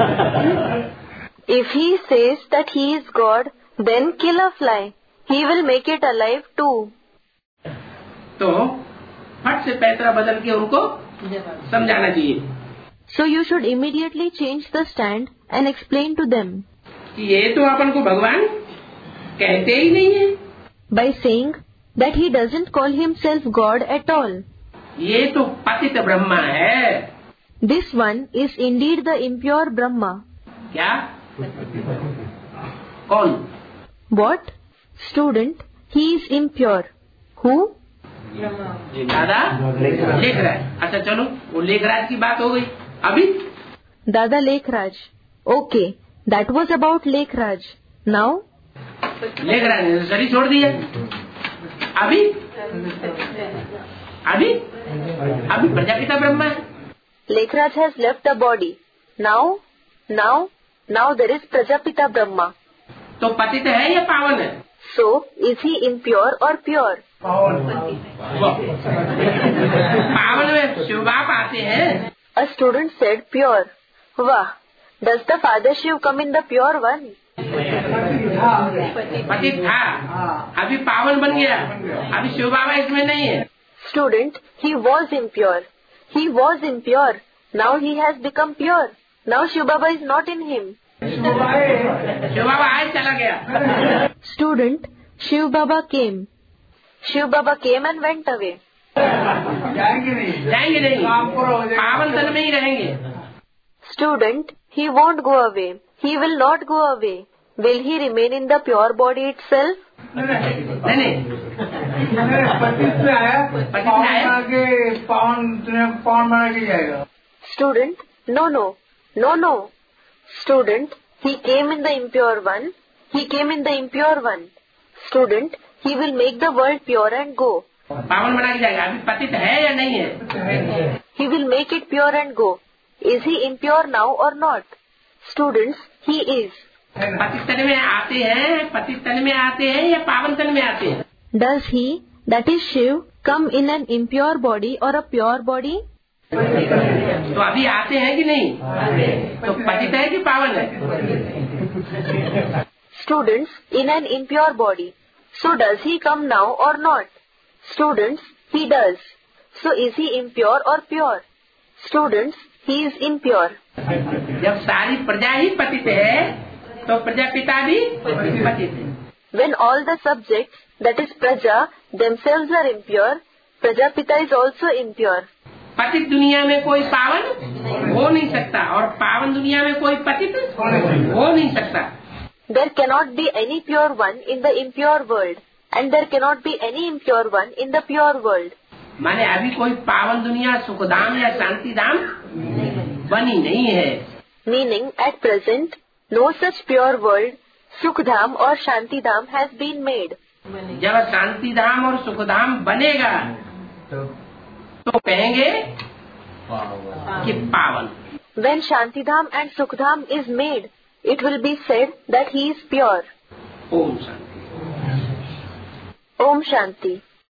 S2: If he says that he is God, then kill a fly. He will make it alive too.
S1: तो फट से पैतरा बदल के उनको समझाना चाहिए।
S2: So you should immediately change the stand and explain to them.
S1: कि ये तो अपन को भगवान कहते ही नहीं है।
S2: By saying that he doesn't call himself God at all.
S1: ये तो पतित ब्रह्मा है।
S2: This one is indeed the impure Brahma.
S1: क्या? कौन?
S2: What? Student, he is impure. Who?
S1: दादा लेखराज। अच्छा चलो, वो लेखराज की बात हो गई। अभी
S2: Dada Lekhraj. Okay, that was about Lekhraj. Now?
S1: Lekhraj ने शरीर छोड़ दिया। अभी अभी अभी प्रजापिता ब्रह्मा है।
S2: Lekhraj has left the body. Now there is Prajapita Brahma.
S1: तो पतित है या पावन है?
S2: So, is he impure or pure?
S1: पावन में शिव बाप आते हैं।
S2: A student said pure. Wah! Does the Father Shiv come in the pure one?
S1: पतित था, अभी पावन बन गया। अभी शिव बाबा इसमें नहीं है।
S2: Student, he was impure. He was impure. Now he has become pure. Now Shiv Baba is not in him.
S1: Shiv बाबा आए चला गया।
S2: Student, Shiv Baba came. Shiv Baba came and went away.
S1: जाएंगे नहीं, पावन तन में ही रहेंगे।
S2: Student, he won't go away. He will not go away. Will he remain in the pure body itself?
S1: नहीं
S4: पतित से आया, पावन बना के जाएगा।
S2: Student, no. Student, he came in the impure one. He came in the impure one. Student, he will make the world pure and go.
S1: पावन बना के जाएगा। अभी पतित है या नहीं है?
S2: He will make it pure and go. Is he impure now or not? Students, he is.
S1: पतित तन में आते हैं या पावन तन में आते हैं?
S2: Does he, that is Shiv, come in an impure body or a pure body?
S1: तो अभी आते हैं कि नहीं? तो पतित है कि पावन है?
S2: Students, in an impure body. So does he come now or not? Students, he does. So is he impure or pure? Students, he is impure.
S1: जब सारी प्रजा ही पतित है तो प्रजापिता भी पतित है।
S2: When all the subjects, that is Praja, themselves are impure, Prajapita is also impure.
S1: पतित दुनिया में कोई पावन हो नहीं सकता और पावन दुनिया में कोई पतित हो नहीं सकता।
S2: There cannot be any pure one in the impure world, and there cannot be any impure one in the pure world.
S1: माने अभी कोई पावन दुनिया सुखधाम या शांति धाम बनी नहीं है।
S2: Meaning, at present, no such pure world, Sukhdham or Shantidham has been made.
S1: जब शांति धाम और सुखधाम बनेगा तो कहेंगे कि पावन।
S2: When Shantidham and Sukhdham is made, it will be said that he is pure.
S1: Om Shanti.
S2: Om Shanti.